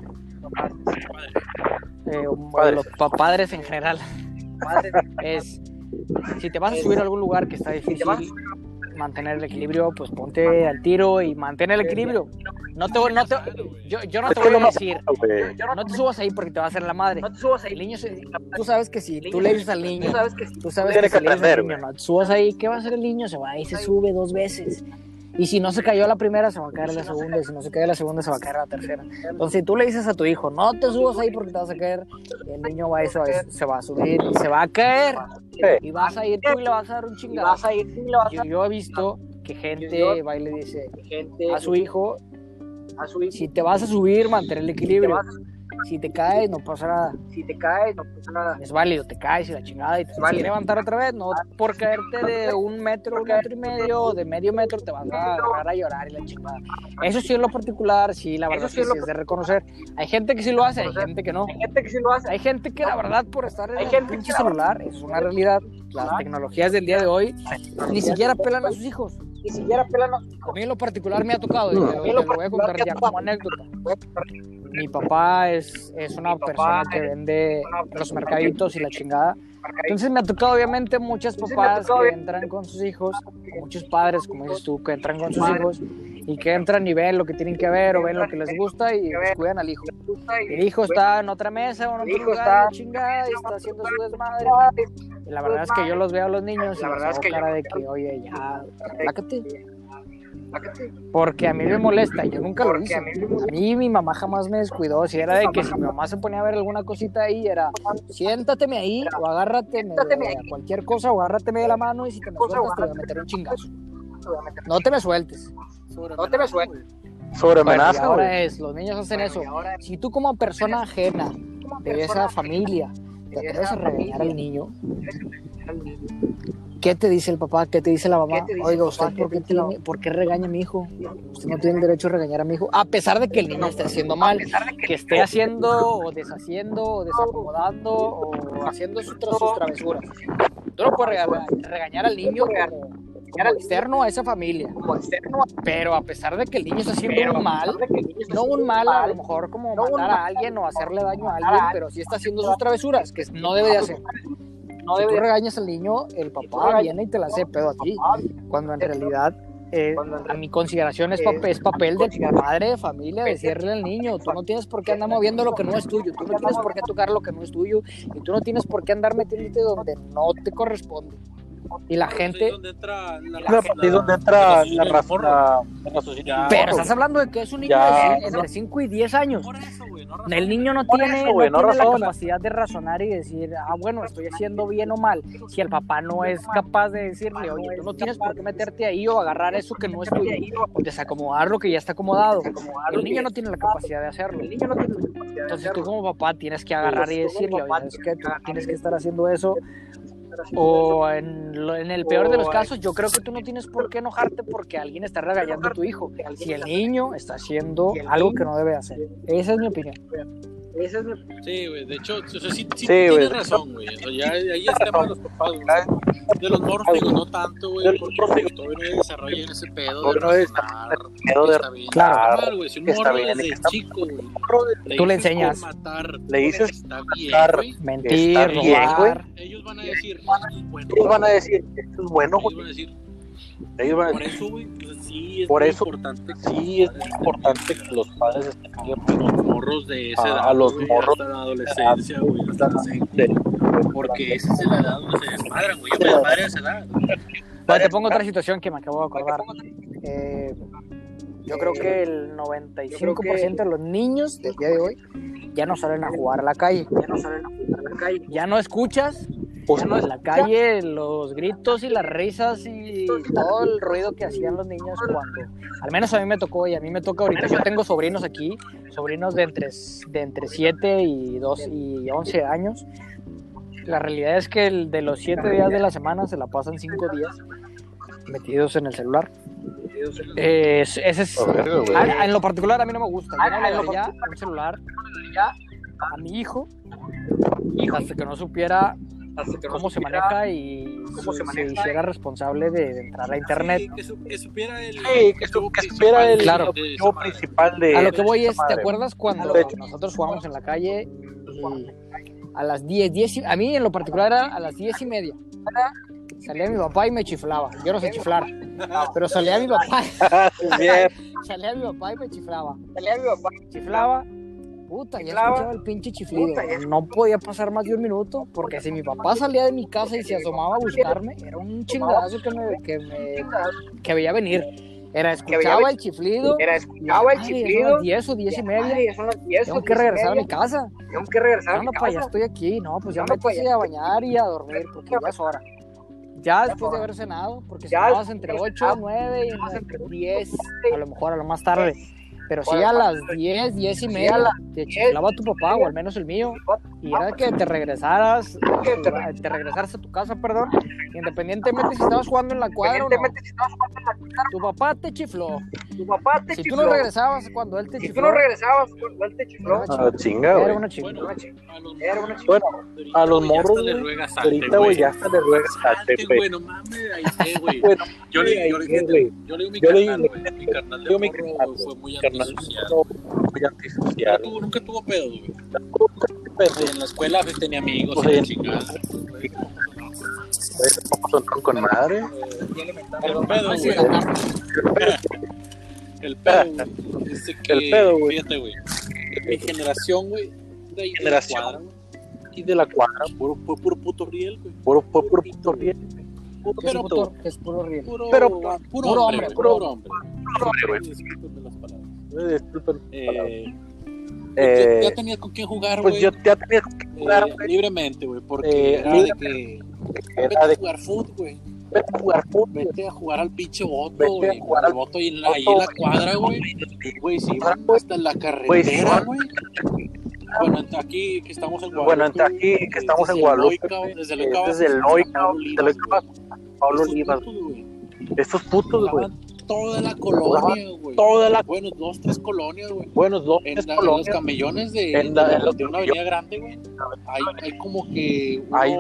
los padres en general, es, si te vas a subir a algún lugar que está difícil mantener el equilibrio, pues ponte al tiro y mantén el equilibrio. Yo no te voy a decir, no te subas ahí porque te va a hacer la madre. El niño, tú sabes que si tú le dices al niño, tú sabes que si le dices al niño, no te subas ahí, ¿qué va a hacer el niño? Se va y se sube 2 veces. Y si no se cayó la primera, se va a caer la segunda. Y si no se cae la segunda, se va a caer la tercera. Entonces, si tú le dices a tu hijo, no te subas ahí porque te vas a caer, el niño se va a subir y se va a caer. Y vas a ir tú y le vas a dar un chingado. Yo he visto que gente va y le dice a su hijo, si te vas a subir, mantén el equilibrio. Si te caes, no pasa nada. Es válido, te caes y la chingada y te vas a levantar otra vez. No por caerte de 1 metro, 1,5 metros, de medio metro te vas a agarrar a llorar y la chingada. Eso sí es lo particular, sí, la verdad sí es de reconocer. Hay gente que sí lo hace, hay gente que no. Hay gente que la verdad por estar en el pinche celular, eso es una realidad. Las tecnologías del día de hoy ni siquiera pelan a sus hijos. A mí en lo particular me ha tocado, y te lo voy a contar ya como anécdota. Mi papá es una persona que vende los mercaditos y la chingada. Entonces me ha tocado obviamente muchos papás que entran con sus hijos, muchos padres, como dices tú, que entran con sus hijos y que entran y ven lo que tienen que ver o ven lo que les gusta y descuidan al hijo. El hijo está en otra mesa o en otro lugar, la chingada, y está haciendo su desmadre. Y la verdad es que yo los veo a los niños y les hago cara de que, oye, ya, plácate. Porque a mí me molesta, yo nunca lo hice. A mí mi mamá jamás me descuidó. Si era de que si mi mamá se ponía a ver alguna cosita ahí, era siéntateme ahí o agárrateme de cualquier cosa o agárrateme de la mano y si te me sueltas te voy a meter un chingazo. No te me sueltes. Sobre amenaza, ahora los niños hacen eso. Si tú como persona ajena de esa familia te atreves a regañar al niño, ¿qué te dice el papá? ¿Qué te dice la mamá? Oiga, ¿usted por qué regaña a mi hijo? Usted no tiene el derecho a regañar a mi hijo, a pesar de que el niño esté haciendo mal, que esté haciendo o deshaciendo o desacomodando o haciendo sus travesuras. Tú no puedes regañar al niño como externo a esa familia, pero a pesar de que el niño está haciendo un mal, no un mal a lo mejor como matar a alguien o hacerle daño a alguien, pero sí está haciendo sus travesuras, que no debe de hacer. Si tú regañas al niño, el papá viene y te la hace pedo a ti, cuando en realidad a mi consideración es papel de padre de familia decirle al niño, tú no tienes por qué andar moviendo lo que no es tuyo, tú no tienes por qué tocar lo que no es tuyo y tú no tienes por qué andar metiéndote donde no te corresponde. Y la gente... Es donde entra la raciocinio. Pero estás hablando de que es un niño de entre 5 y 10 años. Por eso, güey, no El niño no tiene la capacidad de razonar y decir, bueno, estoy haciendo bien o mal. Si el papá no es capaz de decirle, oye, tú no tienes por qué meterte ahí o agarrar eso que no es tuyo, o desacomodar lo que ya está acomodado. El niño no tiene la capacidad de hacerlo. Entonces tú como papá tienes que agarrar y decirle, oye, es que tú tienes que estar haciendo eso. O en el peor de los casos, yo creo que tú no tienes por qué enojarte porque alguien está regañando a tu hijo. Si el niño está haciendo algo que no debe hacer. Esa es mi opinión. Sí, güey, de hecho, o sea, sí tienes razón, güey. O sea, ya ahí es tema de los papás, güey. De los morros, digo, no tanto, güey, porque todavía no desarrollan ese pedo de razonar. Está bien. Claro, güey. Si un morro desde chico, güey, tú le enseñas, le dices está bien, güey, mentir, robar. Ellos van a decir, esto es bueno, güey. Por eso, güey, sí es importante que los padres estén los morros de esa edad, a los güey, morros hasta la adolescencia, güey, hasta la adolescencia, porque esa es la edad donde se desmadran, güey. Yo me desmadré a esa edad. Bueno, te pongo otra situación que me acabo de acordar. Yo creo que el 95% de los niños del día de hoy ya no salen a jugar a la calle. Ya no escuchas en la calle los gritos y las risas y todo el ruido que hacían los niños cuando, al menos a mí me tocó y a mí me toca ahorita. Yo tengo sobrinos aquí, sobrinos de entre 7 y 11 años. La realidad es que de los 7 días de la semana se la pasan 5 días metidos en el celular. Ese es, en lo particular a mí no me gusta. Yo no le daría un celular a mi hijo hasta que no supiera cómo se maneja y se hiciera responsable de entrar a internet. Que supiera el claro, objetivo principal de... A lo que voy es, ¿te acuerdas cuando nosotros jugábamos en la calle y a las 10, a mí en lo particular era a las 10:30? Salía mi papá y me chiflaba. Yo no sé chiflar, pero salía mi papá. Salía mi papá y me chiflaba. Chiflaba. Puta, ya escuchaba el pinche chiflido. No podía pasar más de 1 minuto, porque si mi papá salía de mi casa y se asomaba a buscarme, era un chingadazo que veía venir. Escuchaba el chiflido. Son las 10 o 10:30. Tengo que regresar a mi casa. Ya estoy aquí. No, pues ya me puse a bañar y a dormir, porque ya es hora. Ya después de haber cenado, porque cenabas entre 8, 9 y 10, a lo mejor a lo más tarde. Pero sí a las 10, 10 y media te chiflaba tu papá, o al menos el mío, y era que te regresaras a tu casa, perdón, independientemente si estabas jugando en la cuadra o no. Tu papá te chifló. Si tú no regresabas cuando él te chifló. Chinga, güey. Era una chinga. Bueno, a los morros, le güey, ruegas salte, ahorita, güey, ya hasta le ruegas salte, Salte, güey. güey, no mames, ahí güey. Bueno, Yo le digo mi carnal, güey. Mi carnal de morro fue muy antisocial. Muy antisocial. Nunca tuvo pedos, güey. En la escuela pues, tenía amigos y la chingada. Son con madre. El pedo, güey. El pedo, güey. El pedo, güey. Fíjate, güey. Mi generación, güey. De ahí Generación. de la cuadra, güey. Y de la cuadra, Puro puto riel, güey. puro puto riel. Es puro riel. Puro hombre. güey. Discúlpenme las palabras. Disculpen. Pues ya tenías con quién jugar, güey. Pues yo ya tenía que jugar, güey. Libremente, güey. Porque era de que. Vete a jugar fútbol, güey. Vete a jugar fútbol. Vete a jugar al pinche voto, Vete a güey. jugar Al al voto ahí en voto, la cuadra, güey. Güey, si iban hasta la Güey, sí, carretera, güey. Bueno, aquí que estamos en Guadalupe. Bueno, aquí que estamos en Guadalupe. Desde el Loica, Pablo Olivas. güey. Estos putos, güey. Toda la colonia, güey. Bueno, 2, 3 colonias, güey. Buenos dos, En tres los colonias. camellones de una avenida grande, güey. Hay como que Hay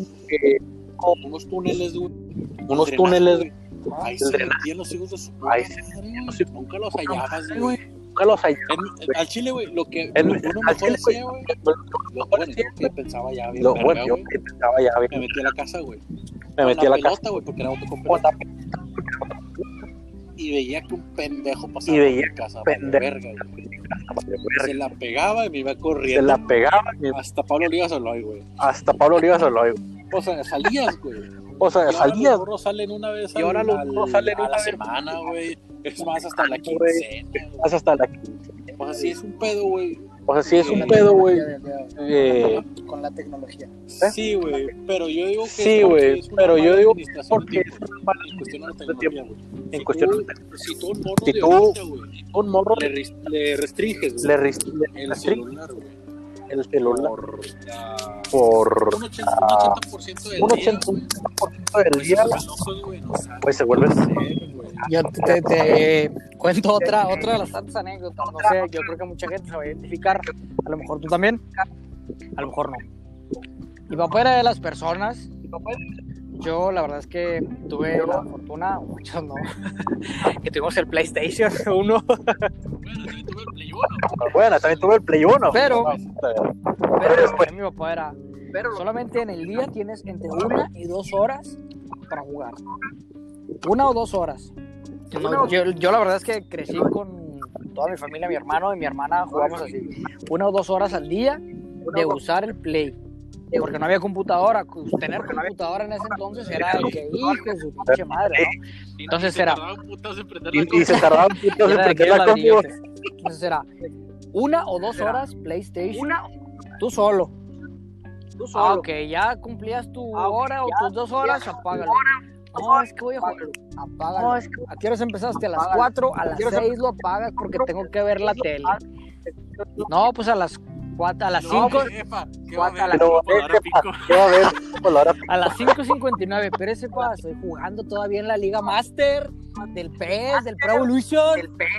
unos túneles, güey. unos túneles, güey. Ahí se metían los hijos de su puta Ahí madre, se güey. Nunca los hallabas, güey. nunca los hay. Al Chile, güey, lo que En- uno al mejor Chile, hacía, güey. Bueno, yo que pensaba ya bien, Bueno, verga, yo güey. que estaba ya Me bien. metí a la casa, güey. Me metí a la casa. pelota, güey, porque era auto con Con pelota. la Y veía que un pendejo pasaba Y veía por mi casa, un vale, pendejo. verga, güey. Se la pegaba y me iba corriendo. Se la pegaba Hasta Pablo Olivas Oloy, güey. hasta Pablo Olivas Oloy. O sea, salías, güey. O sea, salías. Los salen una vez Y ahora los morros salen a una la vez. semana, güey. Es más, hasta la Güey. quincena, güey. Vas hasta la. O sea, sí es un pedo, güey. O sea, sí es un Sí. pedo, güey. Con la tecnología. Sí, güey. Pero yo digo que. Sí, es porque güey, es una pero yo mala digo administración porque de es tiempo, una mala en cuestión de la administración de tecnología, güey. En cuestión Si tú un morro Si de tú- ahorita, güey, un morro le restringes, güey, le el restringe celular, güey. el celular Por por un 80% del un día, 80% del güey, día, esos locos, güey, no saben pues se vuelve. qué hacer, güey. Yo te cuento otra de las tantas anécdotas. No sé, yo creo que mucha gente se va a identificar. A lo mejor tú también. A lo mejor no. Mi papá era de las personas. Yo, la verdad es que tuve la fortuna, muchos no, que tuvimos el PlayStation 1. Bueno, también tuve el Play 1. Bueno, también tuve el Play 1. Pero- No, Pero después. mi papá era. Solamente en el día tienes entre 1 y 2 horas para jugar. 1 o 2 horas. No, yo la verdad es que crecí con toda mi familia, mi hermano y mi hermana jugamos así. 1 o 2 horas al día de usar el Play. Porque no había computadora. Tener computadora en ese entonces era de que, hijo de su pinche madre, ¿no? Entonces era. Y se tardaba un poquito en Era de prender aquellos la compu. ladrillotes. Entonces era 1 o 2 horas PlayStation, tú solo. Ah, ok, ya cumplías tu hora o tus 2 horas, apágalo. No, es que voy a jugar. Apágalo. ¿A qué horas empezaste? A las 4, a las 6 lo apagas porque tengo que ver la tele. No, pues a las 4, a las 5, Pero, ¿qué va a haber? Pues, ahora, a las 5:59. Pero ese pa, estoy jugando todavía en la Liga Master del PES, del Pro Evolution.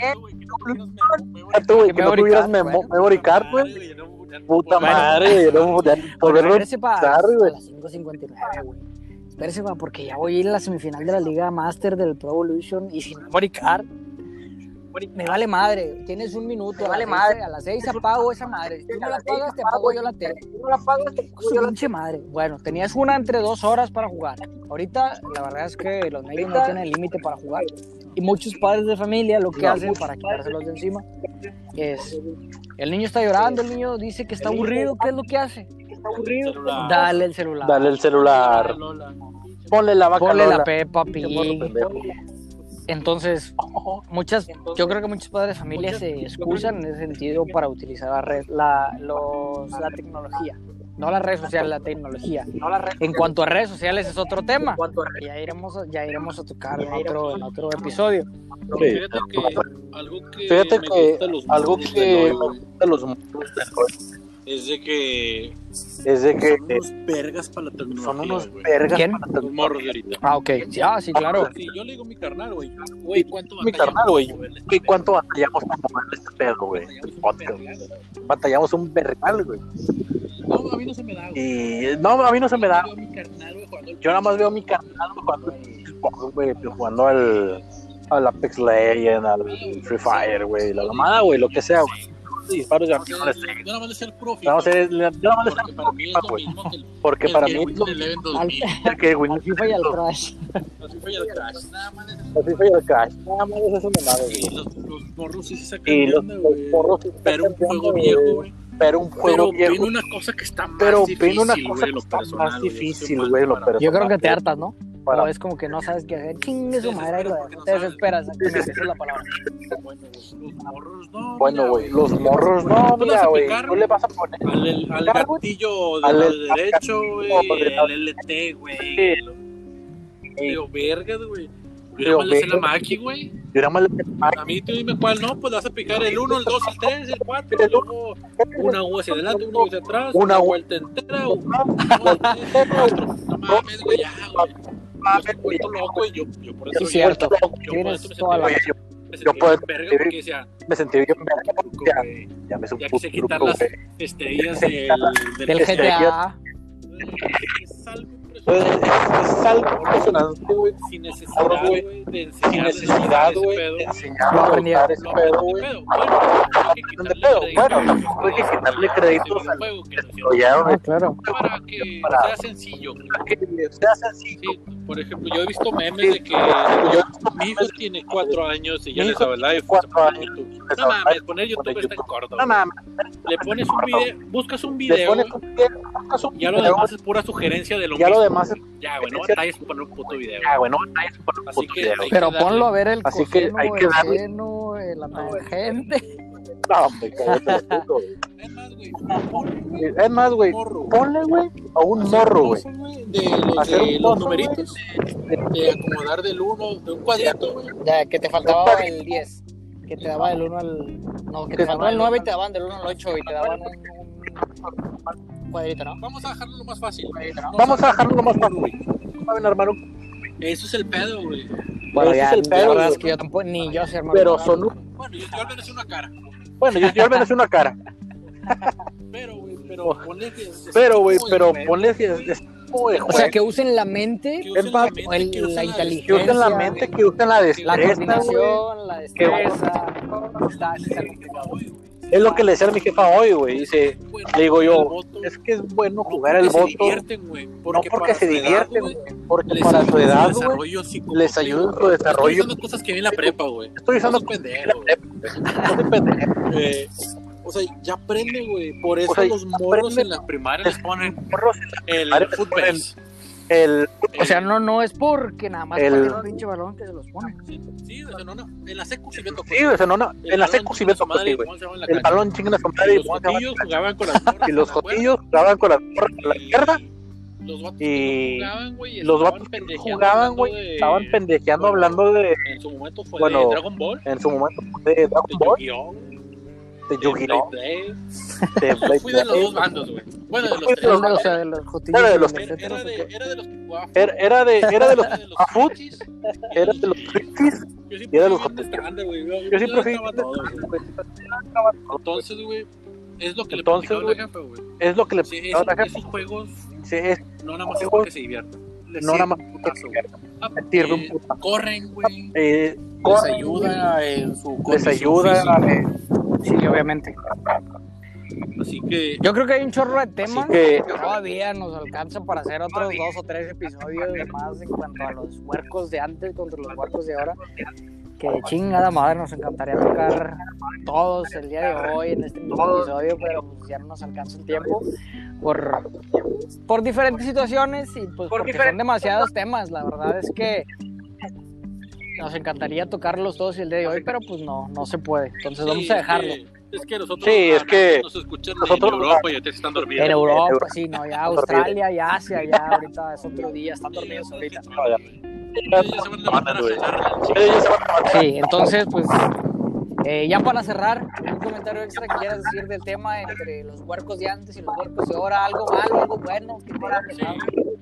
tú, güey, que no Memory tuvieras card, bueno. memory card, güey. Puta madre, güey. No, por verlo Espérese pa, a güey. las 5:59, güey. Espérese pa, porque ya voy a ir a la semifinal de la Liga Master del Pro Evolution y sin memory card. Me vale madre, tienes un minuto, me vale madre. A las 6 apago esa madre. Si tú no la apagas, te apago yo la tele. Su pinche madre. Bueno, tenías una entre 2 horas para jugar. Ahorita, la verdad es que los medios no tienen límite para jugar. Y muchos padres de familia lo que hacen para quitárselos de encima es: el niño está llorando, el niño dice que está aburrido, ¿qué es lo que hace? Dale el celular. Dale el celular. Ponle la vaca Ponle Lola. la Peppa Qué morro Pig. pendejo. Entonces, yo creo que muchos padres de familia se excusan en ese sentido para utilizar la tecnología. no las redes sociales, la tecnología. En cuanto a redes sociales es otro tema, que ya iremos a tocar en otro episodio. Sí. Fíjate que algo que me gusta de los morros es de que son unos vergas para la tecnología. son unos güey. vergas ¿Quién? para Los morros de ahorita. Ah, ok. Sí, claro. Sí, yo le digo a mi carnal, güey, ¿cuánto Mi carnal, güey. moverle ¿Y cuánto batallamos para mover este pedo, güey? El podcast. Batallamos un vergal, güey. No, a mí no se me da, güey. Y no, a mí no se me da. Yo veo a mi carnal, güey, jugando el- Yo nada más veo a mi carnal jugando al Apex Legends, al Free Fire, güey, la mamada, güey, lo que sea, güey. Disparos ya no les tengo. Yo nada más de ser pro Yo nada más les porque tengo para mí es lo güey. mismo que el Porque para mí Windows 11 2000. que Windows Al FIFA y al Crash. Así fue el Crash. Nada más es eso. así fue el Crash, nada más es eso mamada, Y güey. los morros sí se sacan Y de los onda, güey. morros sí se Pero un sacan de juego onda, viejo, güey. güey. Pero un juego Pero viejo. viene una cosa que está más Pero difícil, viene una güey, cosa lo que está personal, más güey. difícil, Yo soy güey, lo para- personal. Yo creo que te hartas, ¿no? Para- O es como que no sabes qué hacer. Chingue su madre, y lo dejas. Te desesperas. Esa es la palabra. Bueno, güey, los morros no. Bueno, mira, güey, los morros no, Tú le vas mira, a güey, picar, tú le vas a poner Al gatillo del Al- lado derecho, güey. al- El LT, güey. Sí. Digo, vergas, güey. Yo Digo, nada más le sé la vergas. maqui, güey. yo nada más le A mí tú dime cuál no, pues le vas a picar el 1, el 2, el 3, el 4, y luego una U hacia adelante, una U hacia atrás, Una una U. vuelta entera, o 2, 3, 4. No mames, güey, ya, güey. Yo estoy vuelto loco y yo por eso Sí, ya- cierto. yo por Tienes eso me toda la sentí Oye, me yo sentí puedo- bien verga porque decía, me sentí bien, truco, ya, güey. ya me hice un Ya puto quise quitar truco, las güey. estrellas del GTA. Es algo Pues, impresionante. es algo impresionante, güey, Sin necesidad, güey, de sin enseñarles necesidad, ese güey, pedo. de enseñarlo a usar ese Lo pedo, aprenden güey. de pedo. Bueno, hay que ¿Dónde quitarle pedo? crédito Bueno, hay que quitarle créditos al videojuego que nos dio desarrollaron Ah, claro. para que Para- sea sencillo. que sea sencillo. Sí, por ejemplo, yo he visto memes de que Yo mi hijo tiene 4 años y ya Mi le hijo sabe live. 4 años. No mames, poner YouTube está en corto. No mames, Le pones un video, buscas un le video, pones güey, un video, buscas un y ya lo video, demás es pura sugerencia de lo ya mismo. lo demás es Ya, güey, no batalles por poner un puto video. ya, güey, no batalles por un Así puto que video. hay Pero darle. ponlo a ver el Así que coseno, hay que el darle- seno, la tangente. No, hombre, cállate el hocico, güey. Es más, güey, ponle, güey, Es más, güey, morro, ponle, güey, a un hacer morro, un güey. puzzle, de Hacer un los puzzle, numeritos, de acomodar del 1, de un cuadrito, güey. Ya, que te faltaba el 10. Que te daba del 1 al. No, que te faltaba el 9 y te daban del 1 al 8 y te daban un cuadrito, ¿no? Vamos a dejarlo lo más fácil. No Vamos a saben dejarlo lo más fácil. güey. No saben armar un... Eso es el pedo, güey. Bueno, Ese ya, es el la pedo, verdad es güey. que yo tampoco, ni yo sé armar Pero un son programa. un... Bueno, yo al menos una cara. Bueno, yo al menos una cara. Pero, güey, pero ponle que... Pero, güey, como pero de- ponle que es como de O sea, juego. que usen la mente, que usen es más, la mente, que usen la Que inteligencia, usen la mente, que usen la la destreza, güey. coordinación, la destreza. Está complicado. Es lo que le decía a mi jefa hoy, güey. Dice, Bueno, le digo el yo, voto, es que es bueno no jugar el porque se voto, divierten, güey, no porque porque para se su edad, divierten, güey, güey, porque les para ayuda su en edad, güey, desarrollo psicomotriz, les ayuda en su güey. Estoy desarrollo. usando cosas que vi en la prepa, güey. Estoy usando No soy pendejo, güey. no soy pendejo. O sea, ya aprende, güey. Por eso O sea, los ya morros aprende. en la primaria les ponen Morros, el primaria les footbase. el, O sea, no es porque nada más El- poner un pinche balón que se los pone. Sí, o sea, no. En la secu sí me tocó. sí, o sea, no, en la secu sí me tocó, sí, güey. El balón chingan a su madre Y y los jotillos jugaban con las morras. y los jotillos jugaban con las morras en la izquierda Los vatos y que jugaban, güey. los vatos que jugaban, güey, estaban pendejeando hablando de, En su momento fue bueno, de Dragon Ball. en su momento, de De Dragon Ball, Yu-Gi-Oh! de De Yu-Gi-Oh, Blade. de Yo Blade fui de los Blade. dos bandos, güey. Bueno, de Yo los fui de tres. los- O sea, de los jotillos. Era de los- Era de los que jugaba. Era de los a fut, frikis. era de los frikis. Yo siempre y era de fui los bien de jotillos. estándar, güey. Yo siempre fui estaba todo, güey. Entonces, güey, es lo que Entonces, le platicaba güey, la jefa, güey. es lo que le Sí, explicaba la jefa. esos juegos Sí, es no nada más es porque se diviertan. Les no sirve nada más un putazo, güey. Ah, sirve un eh, putazo. Corren, güey. Les Les ayuda en su les condición ayuda física. Sí, obviamente. Así que Yo creo que hay un chorro de temas Así que- todavía nos alcanza para hacer otros 2 o 3 episodios más en cuanto a los huercos de antes contra los huercos de ahora. Que chingada madre, nos encantaría tocar todos el día de hoy en este mismo episodio, pero pues ya no nos alcanza el tiempo por diferentes situaciones y pues porque son demasiados temas. La verdad es que nos encantaría tocarlos todos el día de hoy, pero pues no se puede. Entonces vamos a dejarlo. Es que nosotros, Sí, es que nos escuchan nosotros- en Europa y ustedes están dormidos. En Europa, sí, no, ya Australia, ya Asia, ya ahorita es otro día, están dormidos ahorita. Ellos ya se van a levantar a jalar. Sí, entonces, pues, ya para cerrar, un comentario extra que quieras decir del tema entre los huercos de antes y los huercos de ahora, algo malo, algo bueno, que te haya pasado.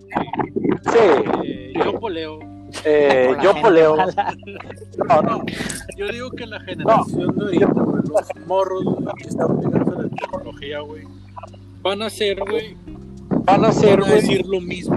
Sí, Yo poleo. yo poleo. No. Yo digo que la generación de ahorita, güey, los morros, güey, que están pegados a la tecnología, güey, van a ser, güey, Van a ser, van a güey, decir lo mismo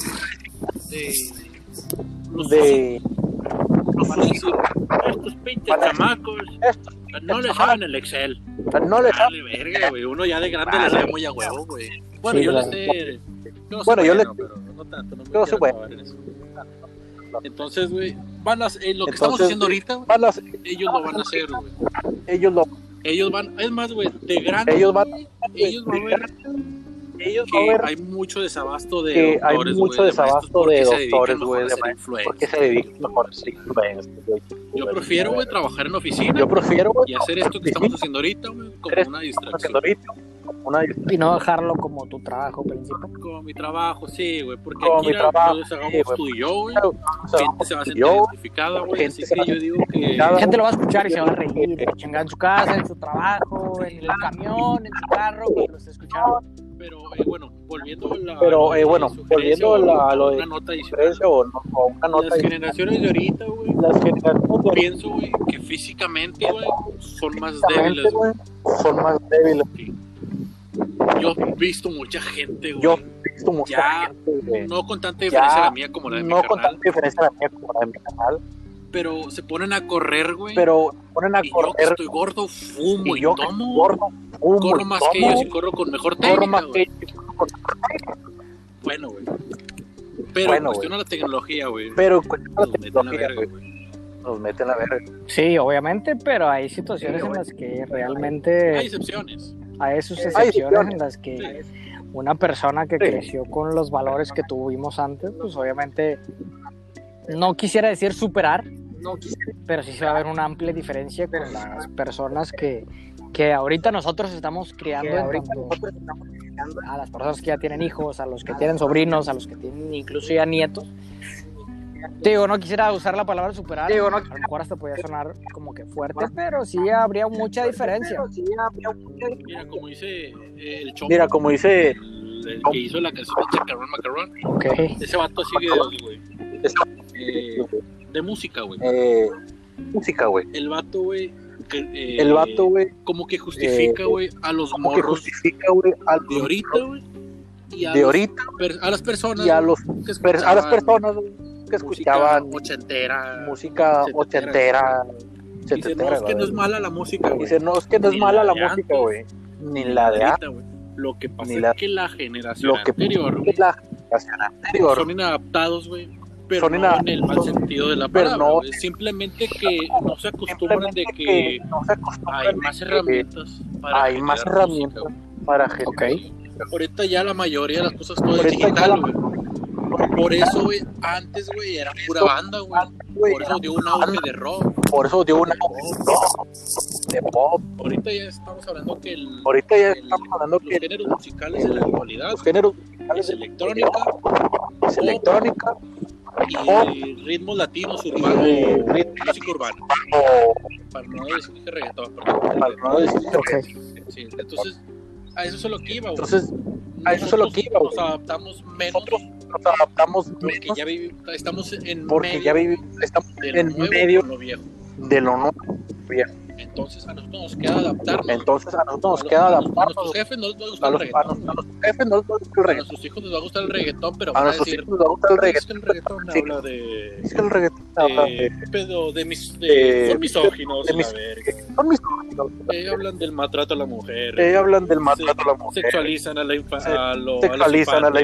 de van a decir, estos pinches chamacos no le saben el Excel. no les Dale, verga, güey, uno ya de grande le sabe muy a huevo, güey. Bueno, Sí, yo le claro. sé, yo Bueno, yo le- pero no tanto, no me yo quiero soy bueno. clavar en eso. Entonces, güey, van a lo que estamos Entonces, haciendo ahorita, güey, van a, ellos lo van a hacer, güey. ellos lo Ellos van, es más, güey, de grande, ellos van ellos van a ver ellos que van a ver hay mucho desabasto de que hay doctores, mucho güey, desabasto maestros, de porque se dedican doctores, mejor güey, a de ser maestros, influencers. porque se dedican mejor a ser influencers, güey. Yo prefiero, güey, trabajar en oficina Yo prefiero, güey, y hacer esto que estamos haciendo ahorita, güey, como hacer una haciendo distracción. ahorita, una Y no dejarlo como tu trabajo principal. Como mi trabajo, sí, güey, porque Como aquí mi trabajo, todos hagamos sí, güey. tú y yo, güey. o sea, Gente se va a sentir yo, identificada, güey, gente así se va que a yo digo que... identificada. La gente lo va a escuchar y se va a reír, va a chingar en su casa, en su trabajo, en el camión, en su carro, cuando lo esté escuchando. Pero, bueno, volviendo a la... Pero, a lo de bueno, sugerencia, volviendo o a lo de una nota adicional. o una nota Las generaciones de ahorita, güey, las generaciones de pienso, güey, que físicamente, güey, son más ahorita, débiles, güey. son más débiles. Yo he visto mucha gente, güey. Yo he visto mucha Ya, gente, güey, no con tanta diferencia la mía como la de mi no con carnal, tanta diferencia la mía como la de mi canal, pero se ponen a correr, güey. pero ponen a Y yo que correr estoy gordo, fumo y y yo que tomo. gordo, fumo Corro y más tomo, que ellos y corro con mejor corro técnica, más güey. que ellos, con- Bueno, güey. Pero Bueno, en cuestión a la tecnología, güey. pero en cuestión de Nos la meten la tecnología, verga, güey, güey. nos meten la verga. Sí, obviamente, pero hay situaciones en las que Hay realmente excepciones. hay sus Hay excepciones excepciones. en las que Sí. una persona que Sí. creció con los valores que tuvimos antes, pues obviamente no quisiera decir superar, pero sí se va a ver una amplia diferencia con las personas que ahorita nosotros estamos criando en cuanto a las personas que ya tienen hijos, a los que tienen sobrinos, a los que tienen incluso ya nietos. Te digo, no quisiera usar la palabra superar, a lo mejor hasta podría sonar como que fuerte, pero sí habría mucha diferencia. Mira, como dice el Chombo, Mira, como dice el que hizo la canción de Chacarrón Macarrón, Ok. ese vato así videos, güey. De música, güey. música, güey. El vato, güey. El vato, güey, Como que justifica, güey, a los como que morros justifica, güey, de ahorita, güey. Y a de los- ahorita a las personas. y a güey, los que a las escuchaban personas, güey, que escuchaban música ochentera. música ochentera, Dice, no, setentera, es que no es güey. mala la música, güey. Dice, no, es que no es Ni mala la la de música, antes, güey, ni la de ahorita, güey. Lo que pasa ni la- es que la generación lo que anterior, güey, la generación anterior, son inadaptados, güey. Pero Son no en el mal sentido de la pero palabra, no- güey. Simplemente que no se acostumbran de simplemente que no se acostumbran hay de más que herramientas para hay más generar herramientas música, güey. para generar. Ok. Ahorita ya la mayoría de las cosas todo es Ahorita ya digital, la- güey. Por eso, güey, antes, güey, era pura banda, güey. Güey, Por eso dio un auge de rock. por eso dio una de pop. Ahorita ya estamos hablando que Ahorita ya el- estamos hablando los que géneros musicales en la actualidad los géneros es musicales electrónica es electrónica y ritmos latinos urbanos, y música urbana. o Para no decir que reggaetón, perdón. para no decir Ok. Sí, entonces, a eso es lo que iba, güey. entonces a eso es lo que iba, Nos güey. adaptamos menos Nosotros nos adaptamos porque menos ya estamos en porque medio ya vivimos estamos de lo en nuevo medio con lo viejo. de lo nuevo. Entonces a nosotros nos queda adaptarnos. Entonces a nosotros nos A queda a adaptarnos. nuestros jefes nos va a A gustar el los reggaetón. jefes nos gusta el A reggaetón. nuestros hijos les va a gustar el reggaetón, pero A van a nuestros decir, hijos nos gusta el es reggaetón. que el reggaetón Sí. habla de... Es que el reggaetón habla de Pero de mis... de- son misóginos, de la mis- verga. son mis Hablan del maltrato a la mujer. hablan del maltrato a la mujer. Sexualizan a la Sexualizan a la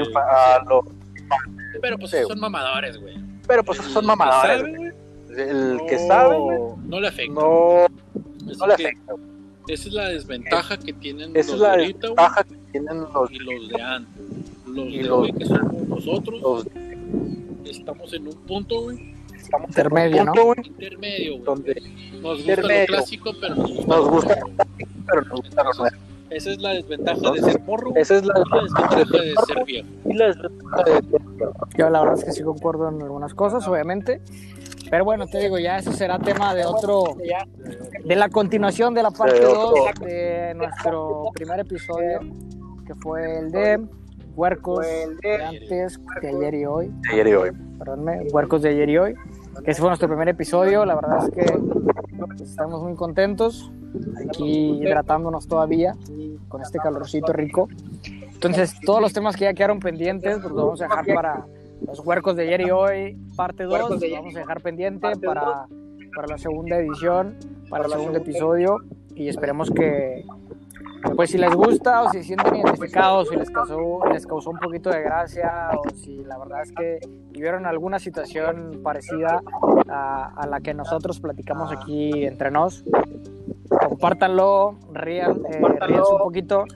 Pero pues Sí, son mamadores, güey. pero pues esos son El mamadores. que sabe, güey, El que no- sabe, güey, no le afecta. no Es le que afecta. Esa es la desventaja que tienen Esa los es la de ahorita, güey, ventaja que tienen los y los de antes. Los y de los- hoy, que somos nosotros, los estamos en un punto, güey, Intermedio, ¿no? Intermedio, güey. Donde Nos gusta lo clásico, pero nos gusta lo nuevo. Esa es la desventaja de ser morro. Esa es la desventaja de ser viejo. y la desventaja de Yo la verdad es que sí concuerdo en algunas cosas, obviamente. Pero bueno, te digo, ya eso será tema de de la continuación de la parte 2 de nuestro primer episodio, que fue el de Huercos de antes, de ayer y hoy. Perdónme, Huercos de ayer y hoy. Que ese fue nuestro primer episodio. La verdad es que estamos muy contentos, aquí hidratándonos todavía con este calorcito rico. Entonces, todos los temas que ya quedaron pendientes, pues los vamos a dejar para los Huercos de ayer y hoy, parte 2. Los vamos a dejar pendiente para la segunda edición, para el segundo episodio. Y esperemos que, pues, si les gusta o si se sienten identificados, si les causó un poquito de gracia, o si la verdad es que vivieron alguna situación parecida a la que nosotros platicamos aquí entre nos, compártanlo, ríanse un poquito,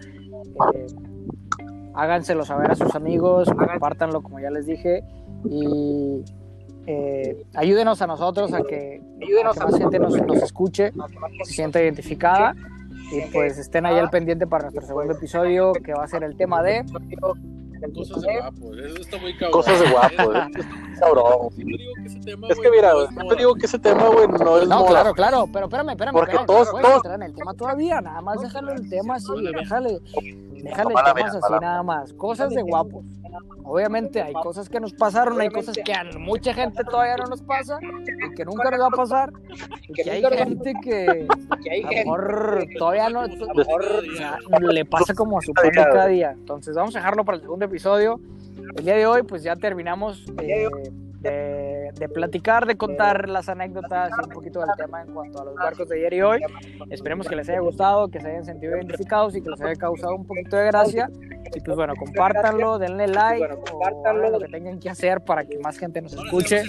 háganselo saber a sus amigos, compártanlo como ya les dije, y ayúdenos a nosotros a que más gente nos escuche, se sienta identificada. Y pues estén ahí al pendiente para nuestro segundo episodio, que va a ser el tema de Cosas de guapos. Eso está muy cabrón. cosas de guapos. Cabrón. Siempre digo que ese tema, Es que mira, yo digo que ese tema, güey, no es No, moda. claro, pero espérame, Porque no todos- puedes entrar en el tema todavía, nada más déjalo el tema así, déjale temas así nada más, cosas de guapos. Obviamente hay cosas que nos pasaron, hay cosas que a mucha gente todavía no nos pasa y que nunca nos va a pasar, y que hay gente que a lo mejor todavía no, le pasa como a su pan de cada día. Entonces vamos a dejarlo para el segundo episodio. El día de hoy pues ya terminamos de platicar, de contar las anécdotas y un poquito del tema en cuanto a los barcos de ayer y hoy. Esperemos que les haya gustado, que se hayan sentido identificados y que les haya causado un poquito de gracia. Y pues bueno, compártanlo, denle like, o hagan lo que tengan que hacer para que más gente nos escuche.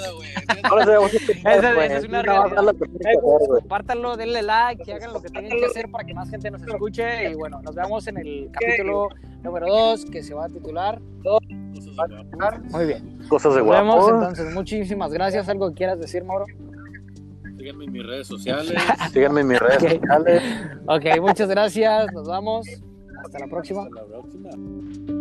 Esa es una realidad. Compártanlo, denle like, y hagan lo que tengan que hacer para que más gente nos escuche. Y bueno, nos vemos en el capítulo número 2, que se va a titular muy bien. Cosas de Nos vemos, guapos. entonces, muchísimas gracias. ¿Algo que quieras decir, Mauro? Síganme en mis redes sociales. Síganme en mis redes Ok. sociales. Ok, muchas gracias. Nos vamos. Hasta la próxima. Hasta la próxima.